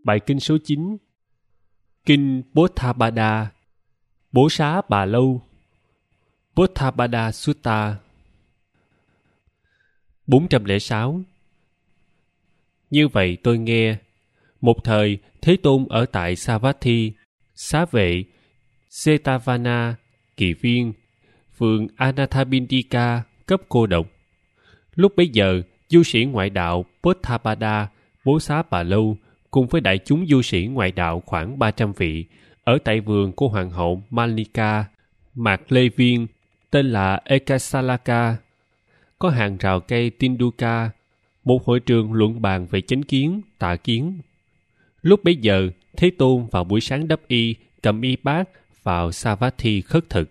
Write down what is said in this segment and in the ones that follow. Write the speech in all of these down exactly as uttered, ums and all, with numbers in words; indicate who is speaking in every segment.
Speaker 1: Bài kinh số chín. Kinh Bodhabada, Bố Xá Bà Lâu, Bodhabada Sutta. bốn trăm lẻ sáu. Như vậy tôi nghe, một thời Thế Tôn ở tại Savatthi, Xá Vệ, Jetavana, Kỳ Viên, phường Anathapindika, cấp cô độc. Lúc bấy giờ, du sĩ ngoại đạo Bodhabada, Bố Xá Bà Lâu, cùng với đại chúng du sĩ ngoại đạo khoảng ba trăm vị, ở tại vườn của Hoàng hậu Malika, Mạc Lê Viên, tên là Ekasalaka, có hàng rào cây Tinduka, một hội trường luận bàn về chánh kiến, tà kiến. Lúc bấy giờ, Thế Tôn vào buổi sáng đắp y, cầm y bát vào Savatthi khất thực.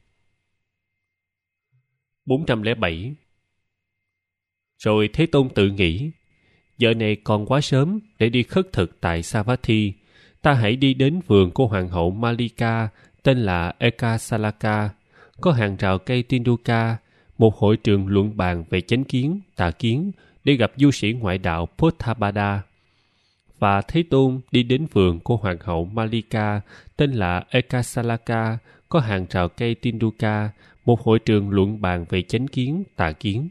Speaker 1: bốn trăm lẻ bảy. Rồi Thế Tôn tự nghĩ, giờ này còn quá sớm để đi khất thực tại Savatthi. Ta hãy đi đến vườn của Hoàng hậu Malika, tên là Ekasalaka, có hàng rào cây Tinduka, một hội trường luận bàn về chánh kiến, tà kiến, để gặp du sĩ ngoại đạo Bodhabada. Và Thế Tôn đi đến vườn của Hoàng hậu Malika, tên là Ekasalaka, có hàng rào cây Tinduka, một hội trường luận bàn về chánh kiến, tà kiến.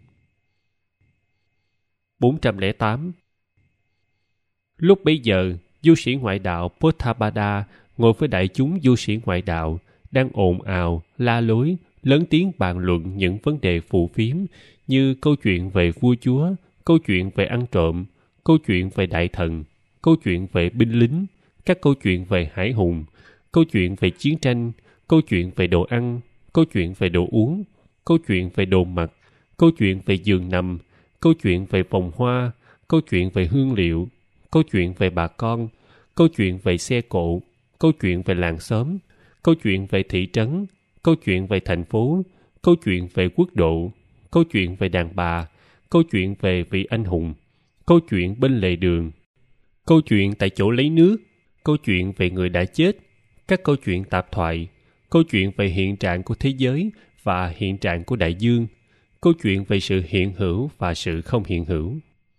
Speaker 1: bốn trăm lẻ tám. Lúc bấy giờ, du sĩ ngoại đạo Bodhabada ngồi với đại chúng du sĩ ngoại đạo, đang ồn ào, la lối, lớn tiếng bàn luận những vấn đề phù phiếm như câu chuyện về vua chúa, câu chuyện về ăn trộm, câu chuyện về đại thần, câu chuyện về binh lính, các câu chuyện về hải hùng, câu chuyện về chiến tranh, câu chuyện về đồ ăn, câu chuyện về đồ uống, câu chuyện về đồ mặc, câu chuyện về giường nằm, câu chuyện về vòng hoa, câu chuyện về hương liệu, câu chuyện về bà con, câu chuyện về xe cộ, câu chuyện về làng xóm, câu chuyện về thị trấn, câu chuyện về thành phố, câu chuyện về quốc độ, câu chuyện về đàn bà, câu chuyện về vị anh hùng, câu chuyện bên lề đường, câu chuyện tại chỗ lấy nước, câu chuyện về người đã chết, các câu chuyện tạp thoại, câu chuyện về hiện trạng của thế giới và hiện trạng của đại dương, câu chuyện về sự hiện hữu và sự không hiện hữu.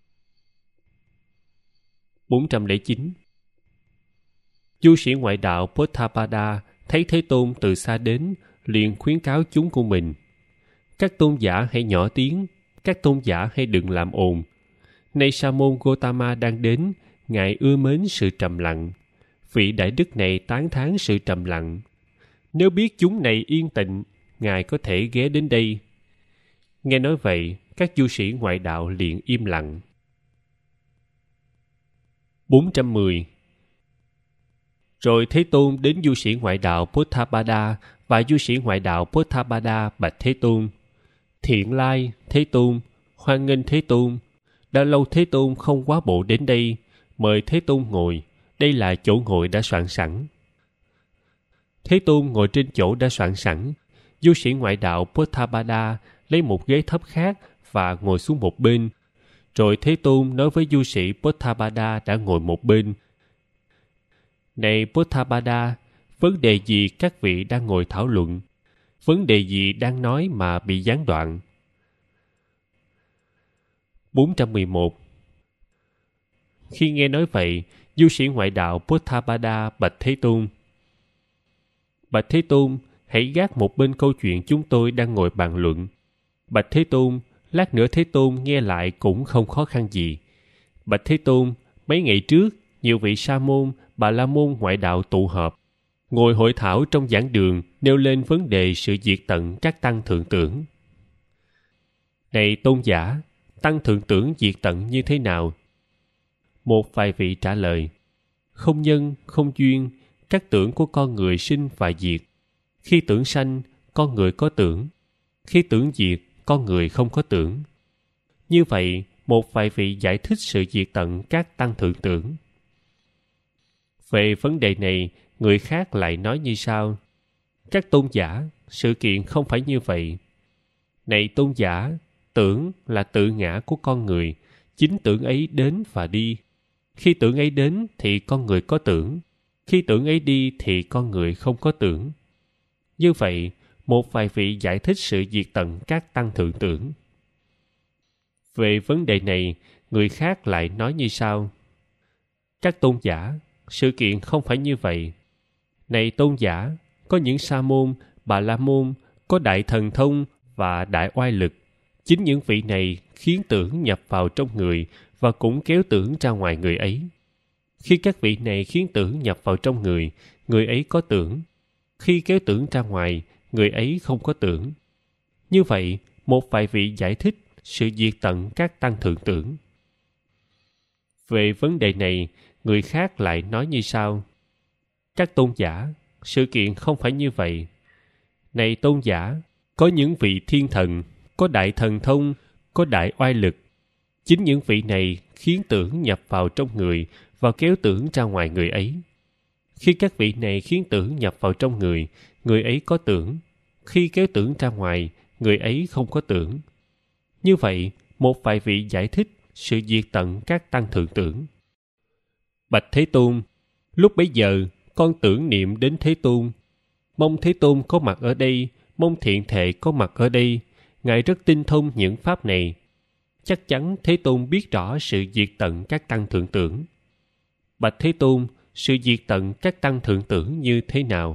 Speaker 1: bốn trăm lẻ chín. Du sĩ ngoại đạo Bodhabada thấy Thế Tôn từ xa đến, liền khuyến cáo chúng của mình: các tôn giả hãy nhỏ tiếng, các tôn giả hãy đừng làm ồn. Nay Sa môn Gotama đang đến, ngài ưa mến sự trầm lặng. Vị đại đức này tán thán sự trầm lặng. Nếu biết chúng này yên tịnh, ngài có thể ghé đến đây. Nghe nói vậy, các du sĩ ngoại đạo liền im lặng. bốn trăm mười. Rồi Thế Tôn đến du sĩ ngoại đạo Bodhabada, và du sĩ ngoại đạo Bodhabada bạch Thế Tôn: Thiện lai, Thế Tôn, hoan nghênh Thế Tôn. Đã lâu Thế Tôn không quá bộ đến đây, mời Thế Tôn ngồi, đây là chỗ ngồi đã soạn sẵn. Thế Tôn ngồi trên chỗ đã soạn sẵn. Du sĩ ngoại đạo Bodhabada lấy một ghế thấp khác và ngồi xuống một bên. Rồi Thế Tôn nói với du sĩ Bodhabada đã ngồi một bên: Này Bodhabada, vấn đề gì các vị đang ngồi thảo luận? Vấn đề gì đang nói mà bị gián đoạn? bốn trăm mười một. Khi nghe nói vậy, du sĩ ngoại đạo Bodhabada bạch Thế Tôn: Bạch Thế Tôn, hãy gác một bên câu chuyện chúng tôi đang ngồi bàn luận. Bạch Thế Tôn, lát nữa Thế Tôn nghe lại cũng không khó khăn gì. Bạch Thế Tôn, mấy ngày trước, nhiều vị sa môn, bà la môn ngoại đạo tụ họp, ngồi hội thảo trong giảng đường, nêu lên vấn đề sự diệt tận các tăng thượng tưởng. Này tôn giả, tăng thượng tưởng diệt tận như thế nào? Một vài vị trả lời: không nhân, không duyên, các tưởng của con người sinh và diệt. Khi tưởng sanh, con người có tưởng. Khi tưởng diệt, con người không có tưởng. Như vậy, một vài vị giải thích sự diệt tận các tăng thượng tưởng. Về vấn đề này, người khác lại nói như sau: các tôn giả, sự kiện không phải như vậy. Này tôn giả, tưởng là tự ngã của con người, chính tưởng ấy đến và đi. Khi tưởng ấy đến thì con người có tưởng, khi tưởng ấy đi thì con người không có tưởng. Như vậy, một vài vị giải thích sự diệt tận các tăng thượng tưởng. Về vấn đề này, người khác lại nói như sau: Các tôn giả, sự kiện không phải như vậy. Này tôn giả, có những sa môn, bà la môn, có đại thần thông và đại oai lực. Chính những vị này khiến tưởng nhập vào trong người và cũng kéo tưởng ra ngoài người ấy. Khi các vị này khiến tưởng nhập vào trong người, người ấy có tưởng. Khi kéo tưởng ra ngoài, người ấy không có tưởng. Như vậy, một vài vị giải thích sự diệt tận các tăng thượng tưởng. Về vấn đề này, người khác lại nói như sau. Các tôn giả, sự kiện không phải như vậy. Này tôn giả, có những vị thiên thần, có đại thần thông, có đại oai lực. Chính những vị này khiến tưởng nhập vào trong người và kéo tưởng ra ngoài người ấy. Khi các vị này khiến tưởng nhập vào trong người, người ấy có tưởng. Khi kéo tưởng ra ngoài, người ấy không có tưởng. Như vậy, một vài vị giải thích sự diệt tận các tăng thượng tưởng. Bạch Thế Tôn, lúc bấy giờ, con tưởng niệm đến Thế Tôn. Mong Thế Tôn có mặt ở đây, mong thiện thệ có mặt ở đây. Ngài rất tinh thông những pháp này. Chắc chắn Thế Tôn biết rõ sự diệt tận các tăng thượng tưởng. Bạch Thế Tôn, sự diệt tận các tăng thượng tưởng như thế nào?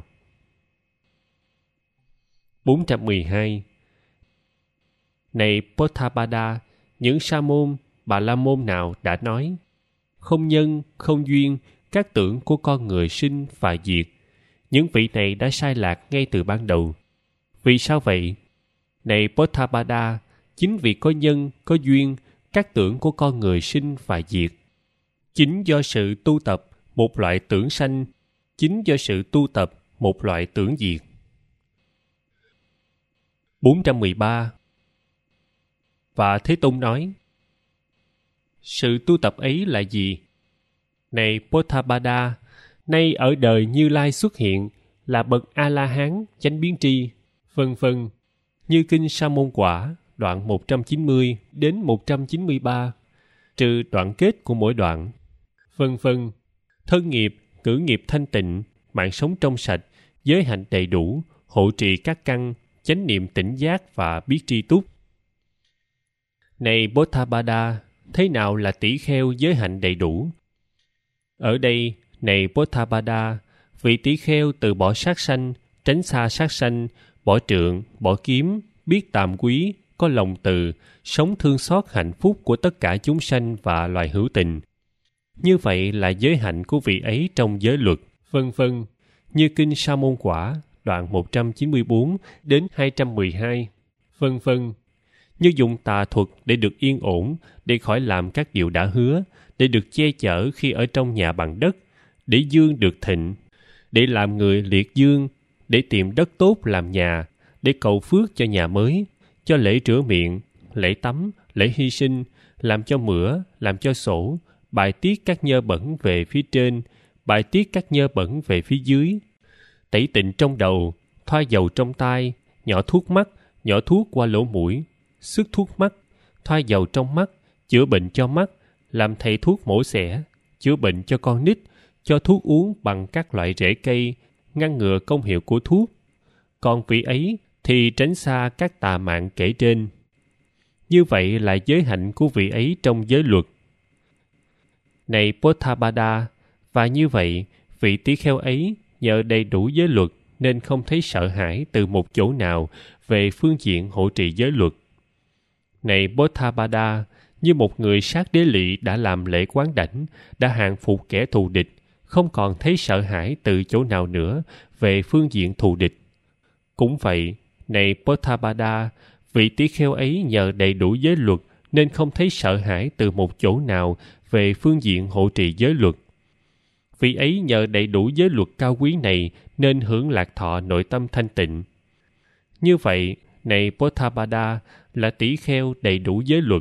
Speaker 1: bốn trăm mười hai. Này Potthapada, những sa môn, bà la môn nào đã nói, không nhân, không duyên, các tưởng của con người sinh và diệt. Những vị này đã sai lạc ngay từ ban đầu. Vì sao vậy? Này Potthapada, chính vì có nhân, có duyên, các tưởng của con người sinh và diệt. Chính do sự tu tập, một loại tưởng sanh, chính do sự tu tập, một loại tưởng diệt. bốn trăm mười ba. Và Thế Tôn nói, sự tu tập ấy là gì? Này Potthapada, nay ở đời Như Lai xuất hiện là bậc A-la-hán chánh biến tri, vân vân, như kinh Sa môn quả đoạn một trăm chín mươi đến một trăm chín mươi ba, trừ đoạn kết của mỗi đoạn, vân vân, thân nghiệp, cử nghiệp thanh tịnh, mạng sống trong sạch, giới hạnh đầy đủ, hộ trì các căn, chánh niệm tỉnh giác và biết tri túc. Này Potthapada, thế nào là tỷ kheo giới hạnh đầy đủ? Ở đây, này Potthapada, vị tỷ kheo từ bỏ sát sanh, tránh xa sát sanh, bỏ trượng, bỏ kiếm, biết tàm quý, có lòng từ, sống thương xót hạnh phúc của tất cả chúng sanh và loài hữu tình. Như vậy là giới hạnh của vị ấy trong giới luật, vân vân, như kinh Sa môn quả, đoạn một trăm chín mươi bốn đến hai trăm mười hai, vân vân. Như dùng tà thuật để được yên ổn, để khỏi làm các điều đã hứa, để được che chở khi ở trong nhà bằng đất, để dương được thịnh, để làm người liệt dương, để tìm đất tốt làm nhà, để cầu phước cho nhà mới, cho lễ rửa miệng, lễ tắm, lễ hy sinh, làm cho mửa, làm cho sổ, bài tiết các nhơ bẩn về phía trên, bài tiết các nhơ bẩn về phía dưới, tẩy tịnh trong đầu, thoa dầu trong tai, nhỏ thuốc mắt, nhỏ thuốc qua lỗ mũi, sức thuốc mắt, thoa dầu trong mắt, chữa bệnh cho mắt, làm thầy thuốc mổ xẻ, chữa bệnh cho con nít, cho thuốc uống bằng các loại rễ cây, ngăn ngừa công hiệu của thuốc. Còn vị ấy thì tránh xa các tà mạng kể trên. Như vậy là giới hạnh của vị ấy trong giới luật. Này Potthapada, và như vậy, vị tỷ kheo ấy nhờ đầy đủ giới luật nên không thấy sợ hãi từ một chỗ nào về phương diện hộ trì giới luật. Này Potthapada, như một người sát đế lỵ đã làm lễ quán đảnh, đã hàng phục kẻ thù địch, không còn thấy sợ hãi từ chỗ nào nữa về phương diện thù địch. Cũng vậy, này Potthapada, vị tỷ kheo ấy nhờ đầy đủ giới luật nên không thấy sợ hãi từ một chỗ nào về phương diện hộ trì giới luật. Vị ấy nhờ đầy đủ giới luật cao quý này nên hưởng lạc thọ nội tâm thanh tịnh. Như vậy, này Potthapada, là tỷ kheo đầy đủ giới luật.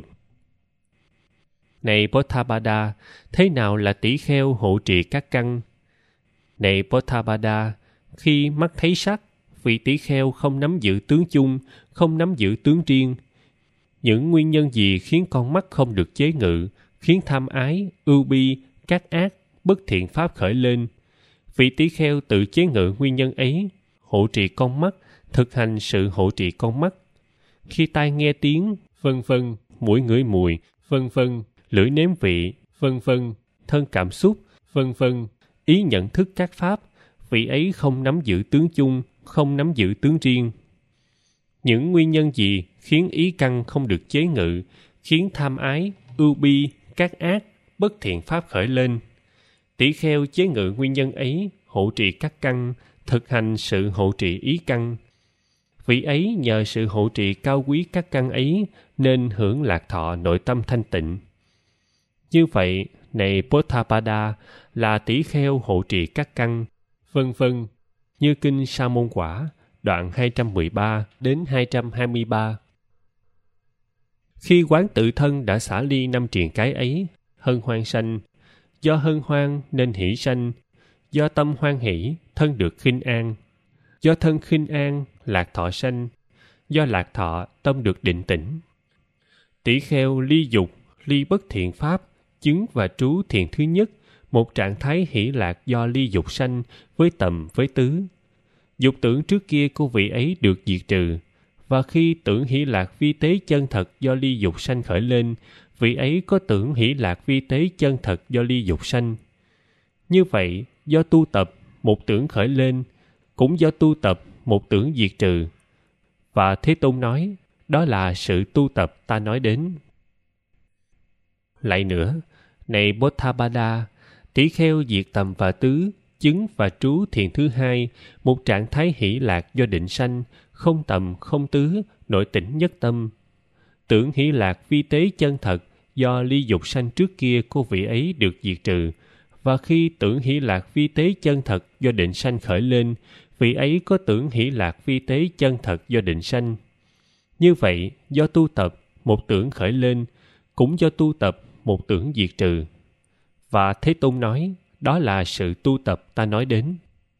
Speaker 1: Này Potthapada, thế nào là tỷ kheo hộ trì các căn? Này Potthapada, khi mắt thấy sắc, vị tỷ kheo không nắm giữ tướng chung, không nắm giữ tướng riêng. Những nguyên nhân gì khiến con mắt không được chế ngự, khiến tham ái, ưu bi, các ác, bất thiện pháp khởi lên? Vị tỷ kheo tự chế ngự nguyên nhân ấy, hộ trì con mắt, thực hành sự hộ trì con mắt. Khi tai nghe tiếng, vân vân, mũi ngửi mùi, vân vân, lưỡi nếm vị, vân vân, thân cảm xúc, vân vân, ý nhận thức các pháp, vị ấy không nắm giữ tướng chung, không nắm giữ tướng riêng. Những nguyên nhân gì khiến ý căn không được chế ngự, khiến tham ái, ưu bi, các ác, bất thiện pháp khởi lên? Tỷ kheo chế ngự nguyên nhân ấy, hộ trì các căn, thực hành sự hộ trì ý căn. Vị ấy nhờ sự hộ trì cao quý các căn ấy nên hưởng lạc thọ nội tâm thanh tịnh. Như vậy, này Potthapada, là tỷ kheo hộ trì các căn, vân vân, như kinh Sa môn quả, đoạn hai trăm mười ba đến hai trăm hai mươi ba. Khi quán tự thân đã xả ly năm triền cái ấy, hân hoan sanh, do hân hoan nên hỷ sanh, do tâm hoan hỷ, thân được khinh an, do thân khinh an, lạc thọ sanh, do lạc thọ, tâm được định tĩnh. Tỷ kheo ly dục, ly bất thiện pháp, chứng và trú thiền thứ nhất, một trạng thái hỷ lạc do ly dục sanh với tầm với tứ. Dục tưởng trước kia của vị ấy được diệt trừ, và khi tưởng hỷ lạc vi tế chân thật do ly dục sanh khởi lên, vị ấy có tưởng hỷ lạc vi tế chân thật do ly dục sanh. Như vậy, do tu tập, một tưởng khởi lên, cũng do tu tập, một tưởng diệt trừ. Và Thế Tôn nói, đó là sự tu tập ta nói đến. Lại nữa, này Potthapada, tỷ kheo diệt tầm và tứ, chứng và trú thiền thứ hai, một trạng thái hỷ lạc do định sanh, không tầm không tứ, nội tỉnh nhất tâm. Tưởng hỷ lạc vi tế chân thật do ly dục sanh trước kia của vị ấy được diệt trừ, và khi tưởng hỷ lạc vi tế chân thật do định sanh khởi lên, vị ấy có tưởng hỷ lạc vi tế chân thật do định sanh. Như vậy, do tu tập, một tưởng khởi lên, cũng do tu tập, một tưởng diệt trừ. Và Thế Tôn nói, đó là sự tu tập ta nói đến.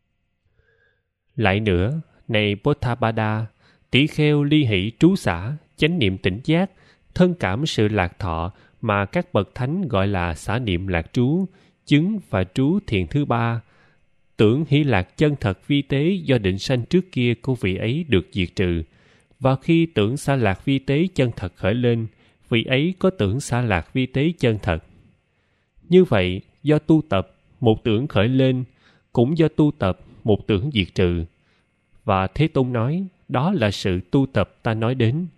Speaker 1: Lại nữa, này Potthapada, tỷ kheo ly hỷ trú xả, chánh niệm tỉnh giác, thân cảm sự lạc thọ mà các bậc thánh gọi là xả niệm lạc trú, chứng và trú thiền thứ ba, tưởng hỷ lạc chân thật vi tế do định sanh trước kia của vị ấy được diệt trừ, và khi tưởng xả lạc vi tế chân thật khởi lên, vị ấy có tưởng xả lạc vi tế chân thật. Như vậy, do tu tập, một tưởng khởi lên, cũng do tu tập, một tưởng diệt trừ. Và Thế Tôn nói, đó là sự tu tập ta nói đến.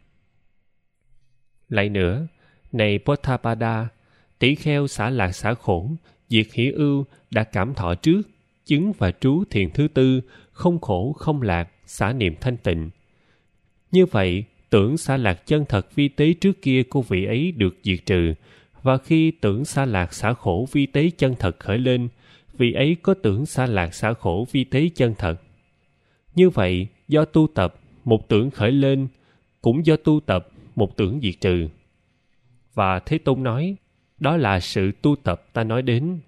Speaker 1: Lại nữa, này Potthapada, tỷ kheo xả lạc xả khổ, diệt hỷ ưu đã cảm thọ trước, chứng và trú thiền thứ tư, không khổ không lạc, xả niệm thanh tịnh. Như vậy, tưởng xả lạc chân thật vi tế trước kia của vị ấy được diệt trừ, và khi tưởng xả lạc xả khổ vi tế chân thật khởi lên, vị ấy có tưởng xả lạc xả khổ vi tế chân thật. Như vậy, do tu tập, một tưởng khởi lên, cũng do tu tập, một tưởng diệt trừ. Và Thế Tôn nói, đó là sự tu tập ta nói đến.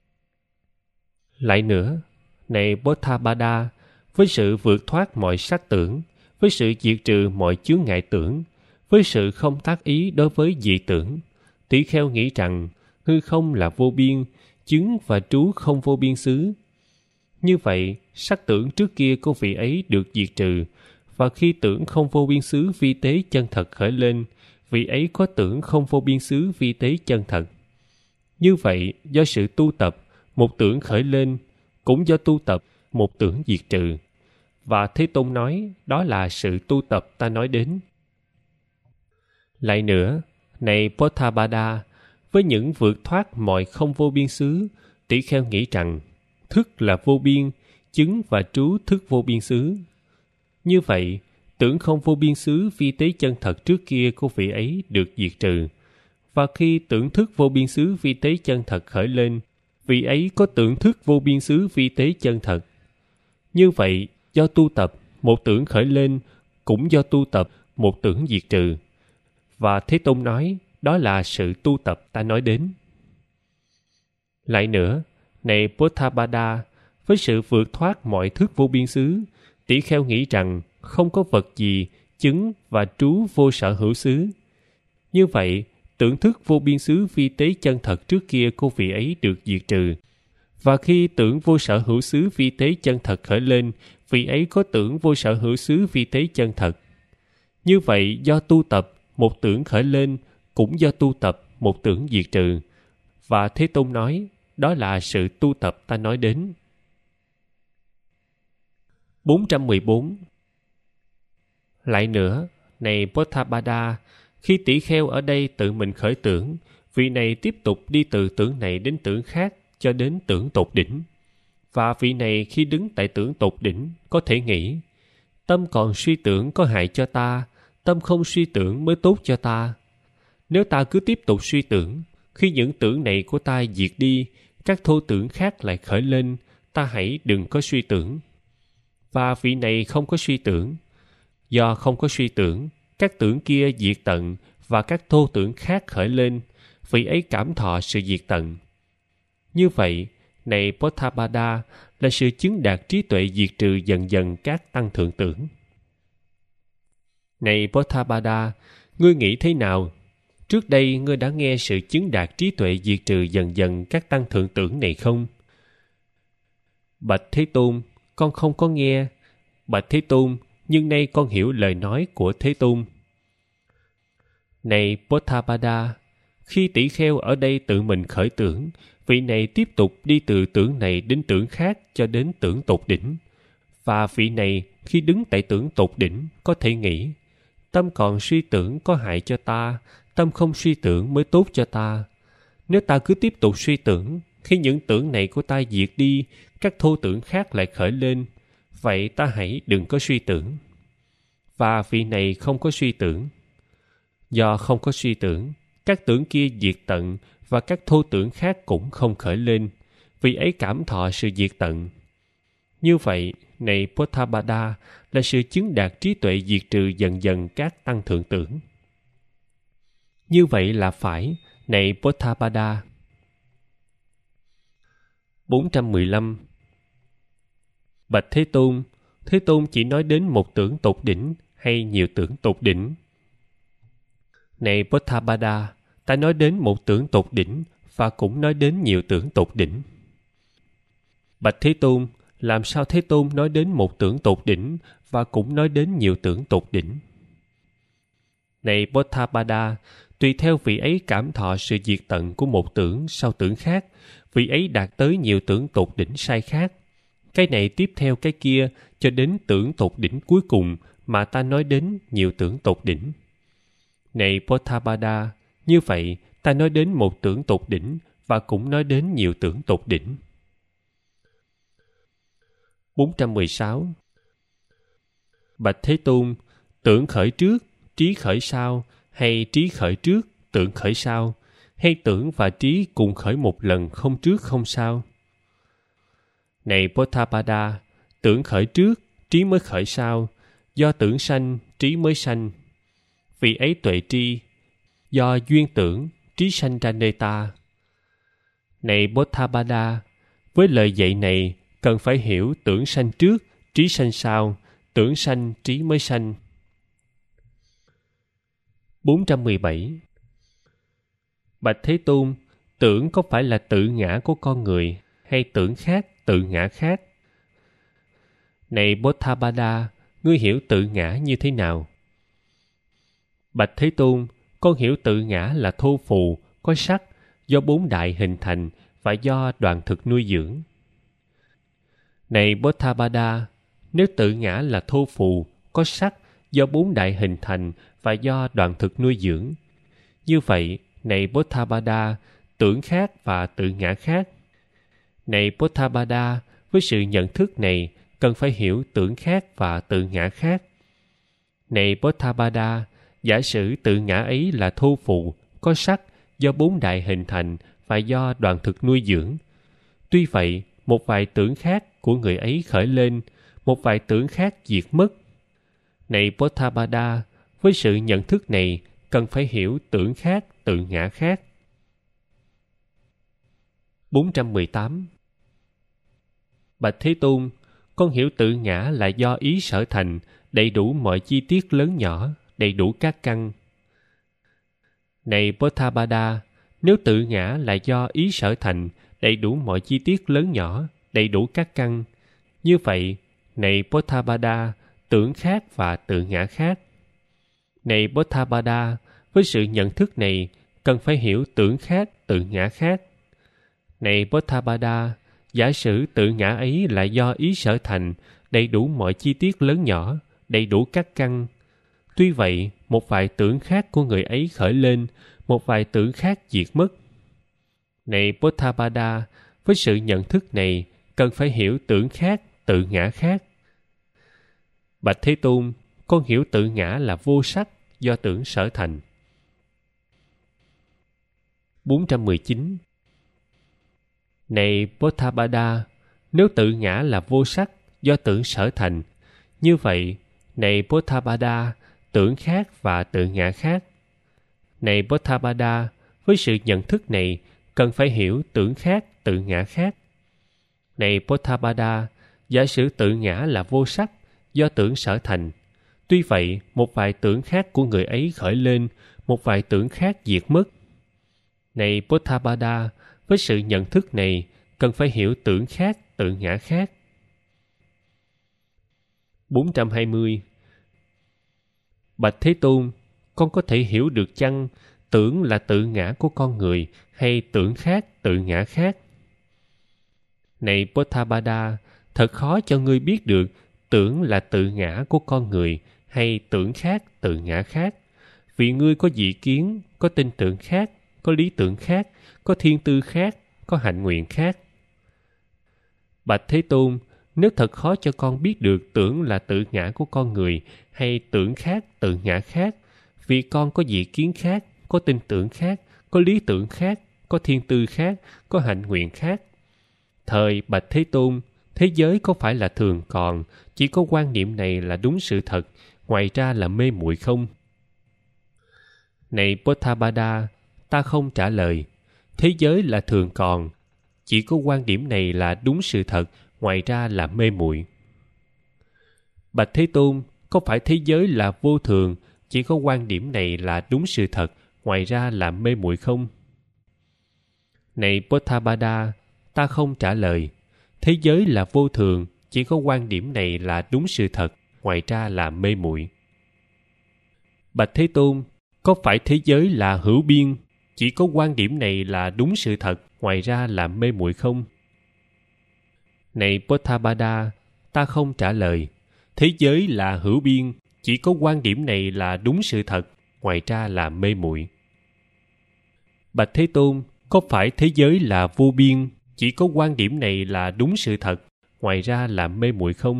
Speaker 1: Lại nữa, này Potthapada, với sự vượt thoát mọi sắc tưởng, với sự diệt trừ mọi chướng ngại tưởng, với sự không tác ý đối với dị tưởng, tỷ kheo nghĩ rằng hư không là vô biên, chứng và trú không vô biên xứ. Như vậy, sắc tưởng trước kia của vị ấy được diệt trừ, và khi tưởng không vô biên xứ vi tế chân thật khởi lên, vị ấy có tưởng không vô biên xứ vi tế chân thật. Như vậy, do sự tu tập, một tưởng khởi lên, cũng do tu tập, một tưởng diệt trừ. Và Thế Tôn nói, đó là sự tu tập ta nói đến. Lại nữa, này Potthapada, với những vượt thoát mọi không vô biên xứ, tỷ kheo nghĩ rằng thức là vô biên, chứng và trú thức vô biên xứ. Như vậy, tưởng không vô biên xứ vi tế chân thật trước kia của vị ấy được diệt trừ, và khi tưởng thức vô biên xứ vi tế chân thật khởi lên, vị ấy có tưởng thức vô biên xứ vi tế chân thật. Như vậy, do tu tập, một tưởng khởi lên, cũng do tu tập, một tưởng diệt trừ. Và Thế Tôn nói, đó là sự tu tập ta nói đến. Lại nữa, này Potthapada, với sự vượt thoát mọi thức vô biên xứ, tỷ kheo nghĩ rằng không có vật gì chứng và trú vô sở hữu xứ. Như vậy, tưởng thức vô biên xứ vi tế chân thật trước kia của vị ấy được diệt trừ. Và khi tưởng vô sở hữu xứ vi tế chân thật khởi lên, vị ấy có tưởng vô sở hữu xứ vi tế chân thật. Như vậy, do tu tập, một tưởng khởi lên, cũng do tu tập, một tưởng diệt trừ. Và Thế Tôn nói, đó là sự tu tập ta nói đến. bốn trăm mười bốn. Lại nữa, này Bodhabada, khi tỷ kheo ở đây tự mình khởi tưởng, vị này tiếp tục đi từ tưởng này đến tưởng khác cho đến tưởng tột đỉnh. Và vị này khi đứng tại tưởng tột đỉnh có thể nghĩ, tâm còn suy tưởng có hại cho ta, tâm không suy tưởng mới tốt cho ta. Nếu ta cứ tiếp tục suy tưởng, khi những tưởng này của ta diệt đi, các thô tưởng khác lại khởi lên, ta hãy đừng có suy tưởng. Và vị này không có suy tưởng. Do không có suy tưởng, các tưởng kia diệt tận và các thô tưởng khác khởi lên, vị ấy cảm thọ sự diệt tận. Như vậy, này Bodhabada, là sự chứng đạt trí tuệ diệt trừ dần dần các tăng thượng tưởng. Này Bodhabada, ngươi nghĩ thế nào? Trước đây ngươi đã nghe sự chứng đạt trí tuệ diệt trừ dần dần các tăng thượng tưởng này không? Bạch Thế Tôn, con không có nghe. Bạch Thế Tôn, nhưng nay con hiểu lời nói của Thế Tôn. Này Bodhabada, khi tỷ kheo ở đây tự mình khởi tưởng, vị này tiếp tục đi từ tưởng này đến tưởng khác cho đến tưởng tột đỉnh. Và vị này khi đứng tại tưởng tột đỉnh có thể nghĩ, tâm còn suy tưởng có hại cho ta, tâm không suy tưởng mới tốt cho ta. Nếu ta cứ tiếp tục suy tưởng, khi những tưởng này của ta diệt đi, các thô tưởng khác lại khởi lên, vậy ta hãy đừng có suy tưởng. Và vị này không có suy tưởng. Do không có suy tưởng, các tưởng kia diệt tận và các thô tưởng khác cũng không khởi lên, vị ấy cảm thọ sự diệt tận. Như vậy, này Bodhabada, là sự chứng đạt trí tuệ diệt trừ dần dần các tăng thượng tưởng. Như vậy là phải, này Bodhabada. bốn trăm mười lăm. Bạch Thế Tôn, Thế Tôn chỉ nói đến một tưởng tột đỉnh hay nhiều tưởng tột đỉnh? Này Bodhabada, ta nói đến một tưởng tột đỉnh và cũng nói đến nhiều tưởng tột đỉnh. Bạch Thế Tôn, làm sao Thế Tôn nói đến một tưởng tột đỉnh và cũng nói đến nhiều tưởng tột đỉnh? Này Bodhabada, tùy theo vị ấy cảm thọ sự diệt tận của một tưởng sau tưởng khác, vị ấy đạt tới nhiều tưởng tột đỉnh sai khác. Cái này tiếp theo cái kia cho đến tưởng tột đỉnh cuối cùng mà ta nói đến nhiều tưởng tột đỉnh. Này Bodhabada, như vậy ta nói đến một tưởng tột đỉnh và cũng nói đến nhiều tưởng tột đỉnh. bốn trăm mười sáu. Bạch Thế Tôn, tưởng khởi trước, trí khởi sau, hay trí khởi trước, tưởng khởi sau, hay tưởng và trí cùng khởi một lần không trước không sau? Này Bodhabada, tưởng khởi trước, trí mới khởi sau, do tưởng sanh, trí mới sanh. Vì ấy tuệ tri, do duyên tưởng, trí sanh ra nơi ta. Này Bodhabada, với lời dạy này, cần phải hiểu tưởng sanh trước, trí sanh sau, tưởng sanh, trí mới sanh. bốn trăm mười bảy. Bạch Thế Tôn, tưởng có phải là tự ngã của con người, hay tưởng khác, tự ngã khác? Này Bodhabada, ngươi hiểu tự ngã như thế nào? Bạch Thế Tôn, con hiểu tự ngã là thô phù, có sắc, do bốn đại hình thành và do đoàn thực nuôi dưỡng. Này Bodhabada, nếu tự ngã là thô phù, có sắc, do bốn đại hình thành và do đoàn thực nuôi dưỡng, như vậy, này Bodhabada, tưởng khác và tự ngã khác. Này Bodhabada, với sự nhận thức này, cần phải hiểu tưởng khác và tự ngã khác. Này Bodhabada, giả sử tự ngã ấy là thô phù, có sắc, do bốn đại hình thành và do đoàn thực nuôi dưỡng. Tuy vậy, một vài tưởng khác của người ấy khởi lên, một vài tưởng khác diệt mất. Này Bodhabada, với sự nhận thức này, cần phải hiểu tưởng khác, tự ngã khác. bốn trăm mười tám. Bạch Thế Tôn, con hiểu tự ngã là do ý sở thành, đầy đủ mọi chi tiết lớn nhỏ, đầy đủ các căn. Này Bodhabada, nếu tự ngã là do ý sở thành, đầy đủ mọi chi tiết lớn nhỏ, đầy đủ các căn, như vậy, này Bodhabada, tưởng khác và tự ngã khác. Này Bodhabada, với sự nhận thức này, cần phải hiểu tưởng khác, tự ngã khác. Này Bodhabada, giả sử tự ngã ấy là do ý sở thành, đầy đủ mọi chi tiết lớn nhỏ, đầy đủ các căn. Tuy vậy, một vài tưởng khác của người ấy khởi lên, một vài tưởng khác diệt mất. Này Bodhabada, với sự nhận thức này, cần phải hiểu tưởng khác, tự ngã khác. Bạch Thế Tôn, con hiểu tự ngã là vô sắc do tưởng sở thành. bốn trăm mười chín. Này Bodhabada, nếu tự ngã là vô sắc do tưởng sở thành, như vậy, này Bodhabada, tưởng khác và tự ngã khác. Này Bodhabada, với sự nhận thức này, cần phải hiểu tưởng khác, tự ngã khác. Này Bodhabada, giả sử tự ngã là vô sắc do tưởng sở thành. Tuy vậy, một vài tưởng khác của người ấy khởi lên, một vài tưởng khác diệt mất. Này Bodhabada, với sự nhận thức này, cần phải hiểu tưởng khác, tự ngã khác. bốn trăm hai mươi. Bạch Thế Tôn, con có thể hiểu được chăng tưởng là tự ngã của con người hay tưởng khác, tự ngã khác? Này Bodhabada, thật khó cho ngươi biết được tưởng là tự ngã của con người hay tưởng khác, tự ngã khác, vì ngươi có dị kiến, có tin tưởng khác, có lý tưởng khác, có thiên tư khác, có hạnh nguyện khác. Bạch Thế Tôn, nếu thật khó cho con biết được tưởng là tự ngã của con người hay tưởng khác, tự ngã khác, vì con có dị kiến khác, có tin tưởng khác, có lý tưởng khác, có thiên tư khác, có hạnh nguyện khác. Thời Bạch Thế Tôn, thế giới có phải là thường còn, chỉ có quan niệm này là đúng sự thật, ngoài ra là mê muội không? Này Bodhabada, ta không trả lời. Thế giới là thường còn, chỉ có quan điểm này là đúng sự thật, ngoài ra là mê muội. Bạch Thế Tôn, có phải thế giới là vô thường, chỉ có quan điểm này là đúng sự thật, ngoài ra là mê muội không? Này Bodhabada, ta không trả lời. Thế giới là vô thường, chỉ có quan điểm này là đúng sự thật, ngoài ra là mê muội. Bạch Thế Tôn, có phải thế giới là hữu biên, chỉ có quan điểm này là đúng sự thật, ngoài ra là mê muội không? Này Bodhabada, ta không trả lời. Thế giới là hữu biên, chỉ có quan điểm này là đúng sự thật, ngoài ra là mê muội. Bạch Thế Tôn, có phải thế giới là vô biên, chỉ có quan điểm này là đúng sự thật, ngoài ra là mê muội không?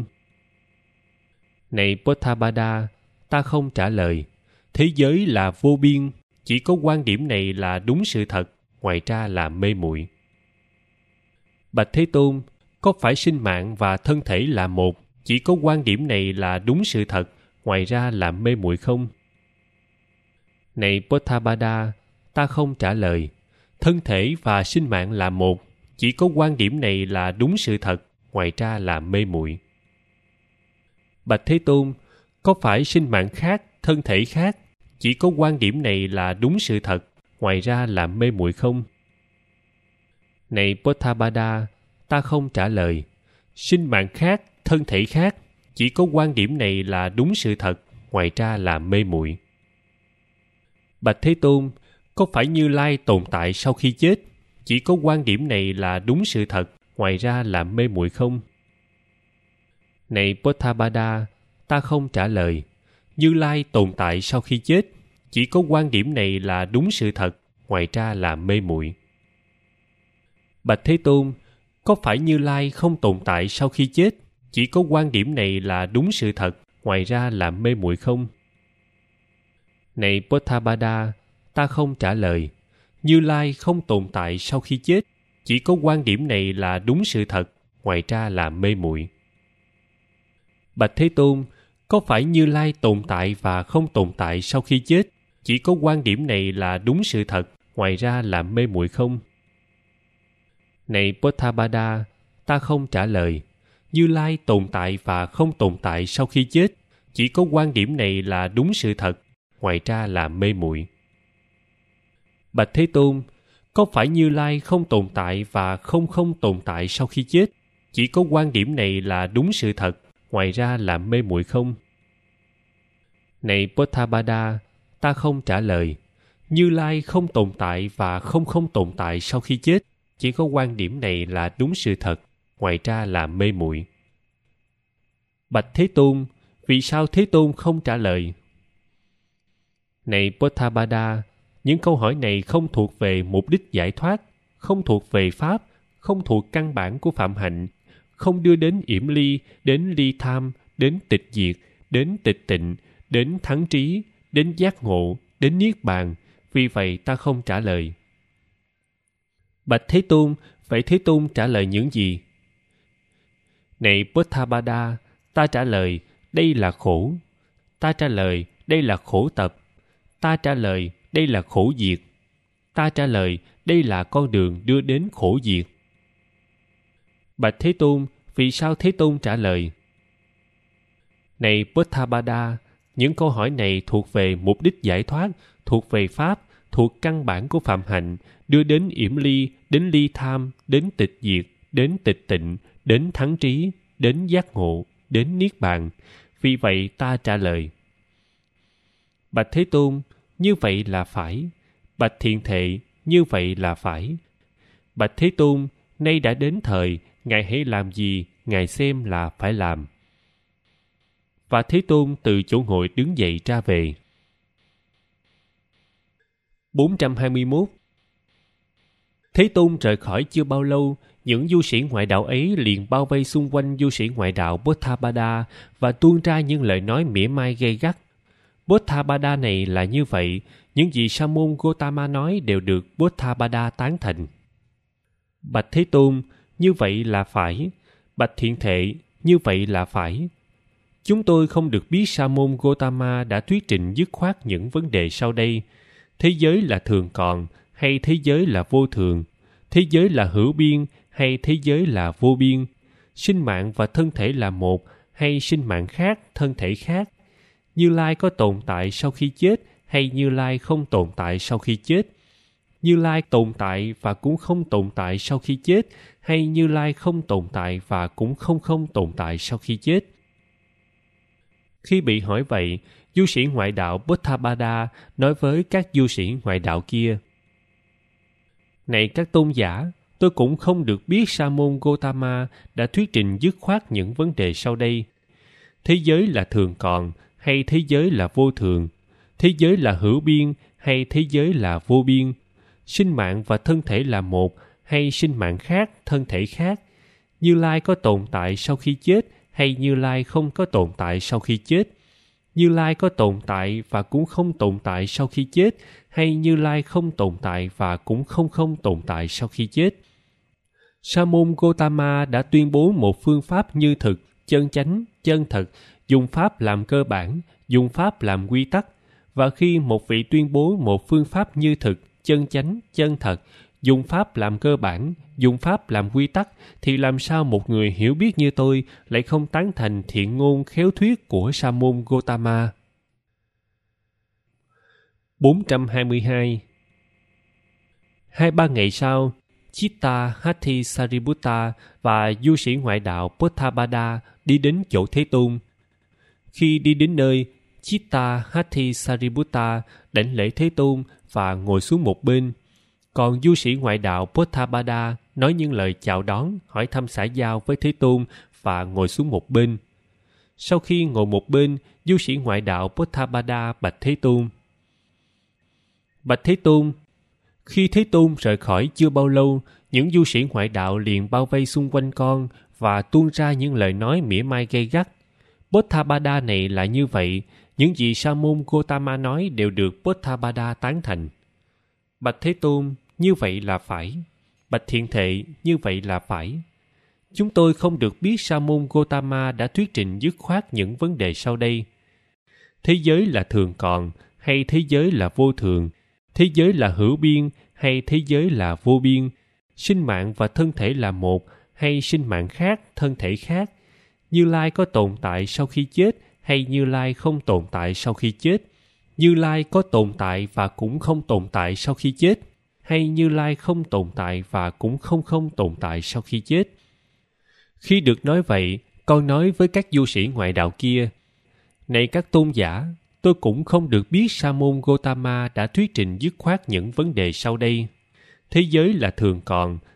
Speaker 1: Này Bodhabada, ta không trả lời. Thế giới là vô biên, chỉ có quan điểm này là đúng sự thật, ngoài ra là mê muội. Bạch Thế Tôn, có phải sinh mạng và thân thể là một, chỉ có quan điểm này là đúng sự thật, ngoài ra là mê muội không? Này Bodhabada, ta không trả lời. Thân thể và sinh mạng là một, chỉ có quan điểm này là đúng sự thật, ngoài ra là mê muội. Bạch Thế Tôn, có phải sinh mạng khác, thân thể khác, chỉ có quan điểm này là đúng sự thật, ngoài ra là mê muội không? Này Bodhabada, ta không trả lời. Sinh mạng khác, thân thể khác, chỉ có quan điểm này là đúng sự thật, ngoài ra là mê muội. Bạch Thế Tôn, có phải Như Lai tồn tại sau khi chết, chỉ có quan điểm này là đúng sự thật, ngoài ra là mê muội không? Này Bodhabada, ta không trả lời. Như Lai tồn tại sau khi chết, chỉ có quan điểm này là đúng sự thật, ngoài ra là mê muội. Bạch Thế Tôn, có phải Như Lai không tồn tại sau khi chết, chỉ có quan điểm này là đúng sự thật, ngoài ra là mê muội không? Này Bodhabada, ta không trả lời. Như Lai không tồn tại sau khi chết, chỉ có quan điểm này là đúng sự thật, ngoài ra là mê muội. Bạch Thế Tôn, có phải Như Lai tồn tại và không tồn tại sau khi chết, chỉ có quan điểm này là đúng sự thật, ngoài ra là mê muội không? Này Bodhabada, ta không trả lời. Như Lai tồn tại và không tồn tại sau khi chết, chỉ có quan điểm này là đúng sự thật, ngoài ra là mê muội. Bạch Thế Tôn, có phải Như Lai không tồn tại và không không tồn tại sau khi chết, chỉ có quan điểm này là đúng sự thật, ngoài ra là mê muội không? Này Bodhabada, ta không trả lời. Như Lai không tồn tại và không không tồn tại sau khi chết, chỉ có quan điểm này là đúng sự thật, ngoài ra là mê muội. Bạch Thế Tôn, vì sao Thế Tôn không trả lời? Này Bodhabada, những câu hỏi này không thuộc về mục đích giải thoát, không thuộc về pháp, không thuộc căn bản của phạm hạnh, không đưa đến yểm ly, đến ly tham, đến tịch diệt, đến tịch tịnh, đến thắng trí, đến giác ngộ, đến niết bàn. Vì vậy ta không trả lời. Bạch Thế Tôn, vậy Thế Tôn trả lời những gì? Này Bodhabada, ta trả lời, đây là khổ. Ta trả lời, đây là khổ tập. Ta trả lời, đây là khổ diệt. Ta trả lời, đây là con đường đưa đến khổ diệt. Bạch Thế Tôn, vì sao Thế Tôn trả lời? Này Bodhabada, những câu hỏi này thuộc về mục đích giải thoát, thuộc về pháp, thuộc căn bản của phạm hạnh, đưa đến yểm ly, đến ly tham, đến tịch diệt, đến tịch tịnh, đến thắng trí, đến giác ngộ, đến niết bàn. Vì vậy ta trả lời. Bạch Thế Tôn, như vậy là phải. Bạch Thiện Thệ, như vậy là phải. Bạch Thế Tôn, nay đã đến thời, Ngài hãy làm gì, Ngài xem là phải làm. Và Thế Tôn từ chỗ ngồi đứng dậy ra về. bốn trăm hai mươi mốt. Thế Tôn rời khỏi chưa bao lâu, những du sĩ ngoại đạo ấy liền bao vây xung quanh du sĩ ngoại đạo Bodhabada và tuôn ra những lời nói mỉa mai gay gắt. Bodhabada này là như vậy, những gì Sa môn Gotama nói đều được Bodhabada tán thành. Bạch Thế Tôn, như vậy là phải. Bạch Thiện Thệ, như vậy là phải. Chúng tôi không được biết Sa môn Gotama đã thuyết trình dứt khoát những vấn đề sau đây. Thế giới là thường còn, hay thế giới là vô thường? Thế giới là hữu biên, hay thế giới là vô biên? Sinh mạng và thân thể là một, hay sinh mạng khác, thân thể khác? Như Lai có tồn tại sau khi chết, hay Như Lai không tồn tại sau khi chết? Như Lai tồn tại và cũng không tồn tại sau khi chết, hay Như Lai không tồn tại và cũng không không tồn tại sau khi chết? Khi bị hỏi vậy, du sĩ ngoại đạo Bodhabada nói với các du sĩ ngoại đạo kia: Này các tôn giả, tôi cũng không được biết Sa môn Gotama đã thuyết trình dứt khoát những vấn đề sau đây. Thế giới là thường còn, hay thế giới là vô thường? Thế giới là hữu biên, hay thế giới là vô biên? Sinh mạng và thân thể là một, hay sinh mạng khác, thân thể khác? Như Lai có tồn tại sau khi chết, hay Như Lai không có tồn tại sau khi chết? Như Lai có tồn tại và cũng không tồn tại sau khi chết, hay Như Lai không tồn tại và cũng không không tồn tại sau khi chết? Sa môn Gotama đã tuyên bố một phương pháp như thực, chân chánh, chân thật, dùng pháp làm cơ bản, dùng pháp làm quy tắc. Và khi một vị tuyên bố một phương pháp như thực, chân chánh, chân thật, dùng pháp làm cơ bản, dùng pháp làm quy tắc, thì làm sao một người hiểu biết như tôi lại không tán thành thiện ngôn khéo thuyết của Sa môn Gotama? bốn trăm hai mươi hai. Hai ba ngày sau, Chitta Hati Sariputta và du sĩ ngoại đạo Bodhabada đi đến chỗ Thế Tôn. Khi đi đến nơi, Chitta Hati Sariputta đảnh lễ Thế Tôn và ngồi xuống một bên. Còn du sĩ ngoại đạo Bodhabada nói những lời chào đón, hỏi thăm xã giao với Thế Tôn và ngồi xuống một bên. Sau khi ngồi một bên, du sĩ ngoại đạo Bodhabada bạch Thế Tôn: Bạch Thế Tôn, khi Thế Tôn rời khỏi chưa bao lâu, những du sĩ ngoại đạo liền bao vây xung quanh con và tuôn ra những lời nói mỉa mai gay gắt. Bodhabada này là như vậy, những gì Sa môn Gotama nói đều được Bodhabada tán thành. Bạch Thế Tôn, như vậy là phải. Bạch Thiện Thệ, như vậy là phải. Chúng tôi không được biết Sa môn Gotama đã thuyết trình dứt khoát những vấn đề sau đây. Thế giới là thường còn, hay thế giới là vô thường? Thế giới là hữu biên, hay thế giới là vô biên? Sinh mạng và thân thể là một, hay sinh mạng khác, thân thể khác? Như Lai có tồn tại sau khi chết, hay Như Lai không tồn tại sau khi chết? Như Lai có tồn tại và cũng không tồn tại sau khi chết, hay Như Lai không tồn tại và cũng không không tồn tại sau khi chết? Khi được nói vậy, con nói với các du sĩ ngoại đạo kia: Này các tôn giả, tôi cũng không được biết Sa môn Gotama đã thuyết trình dứt khoát những vấn đề sau đây. Thế giới là thường còn,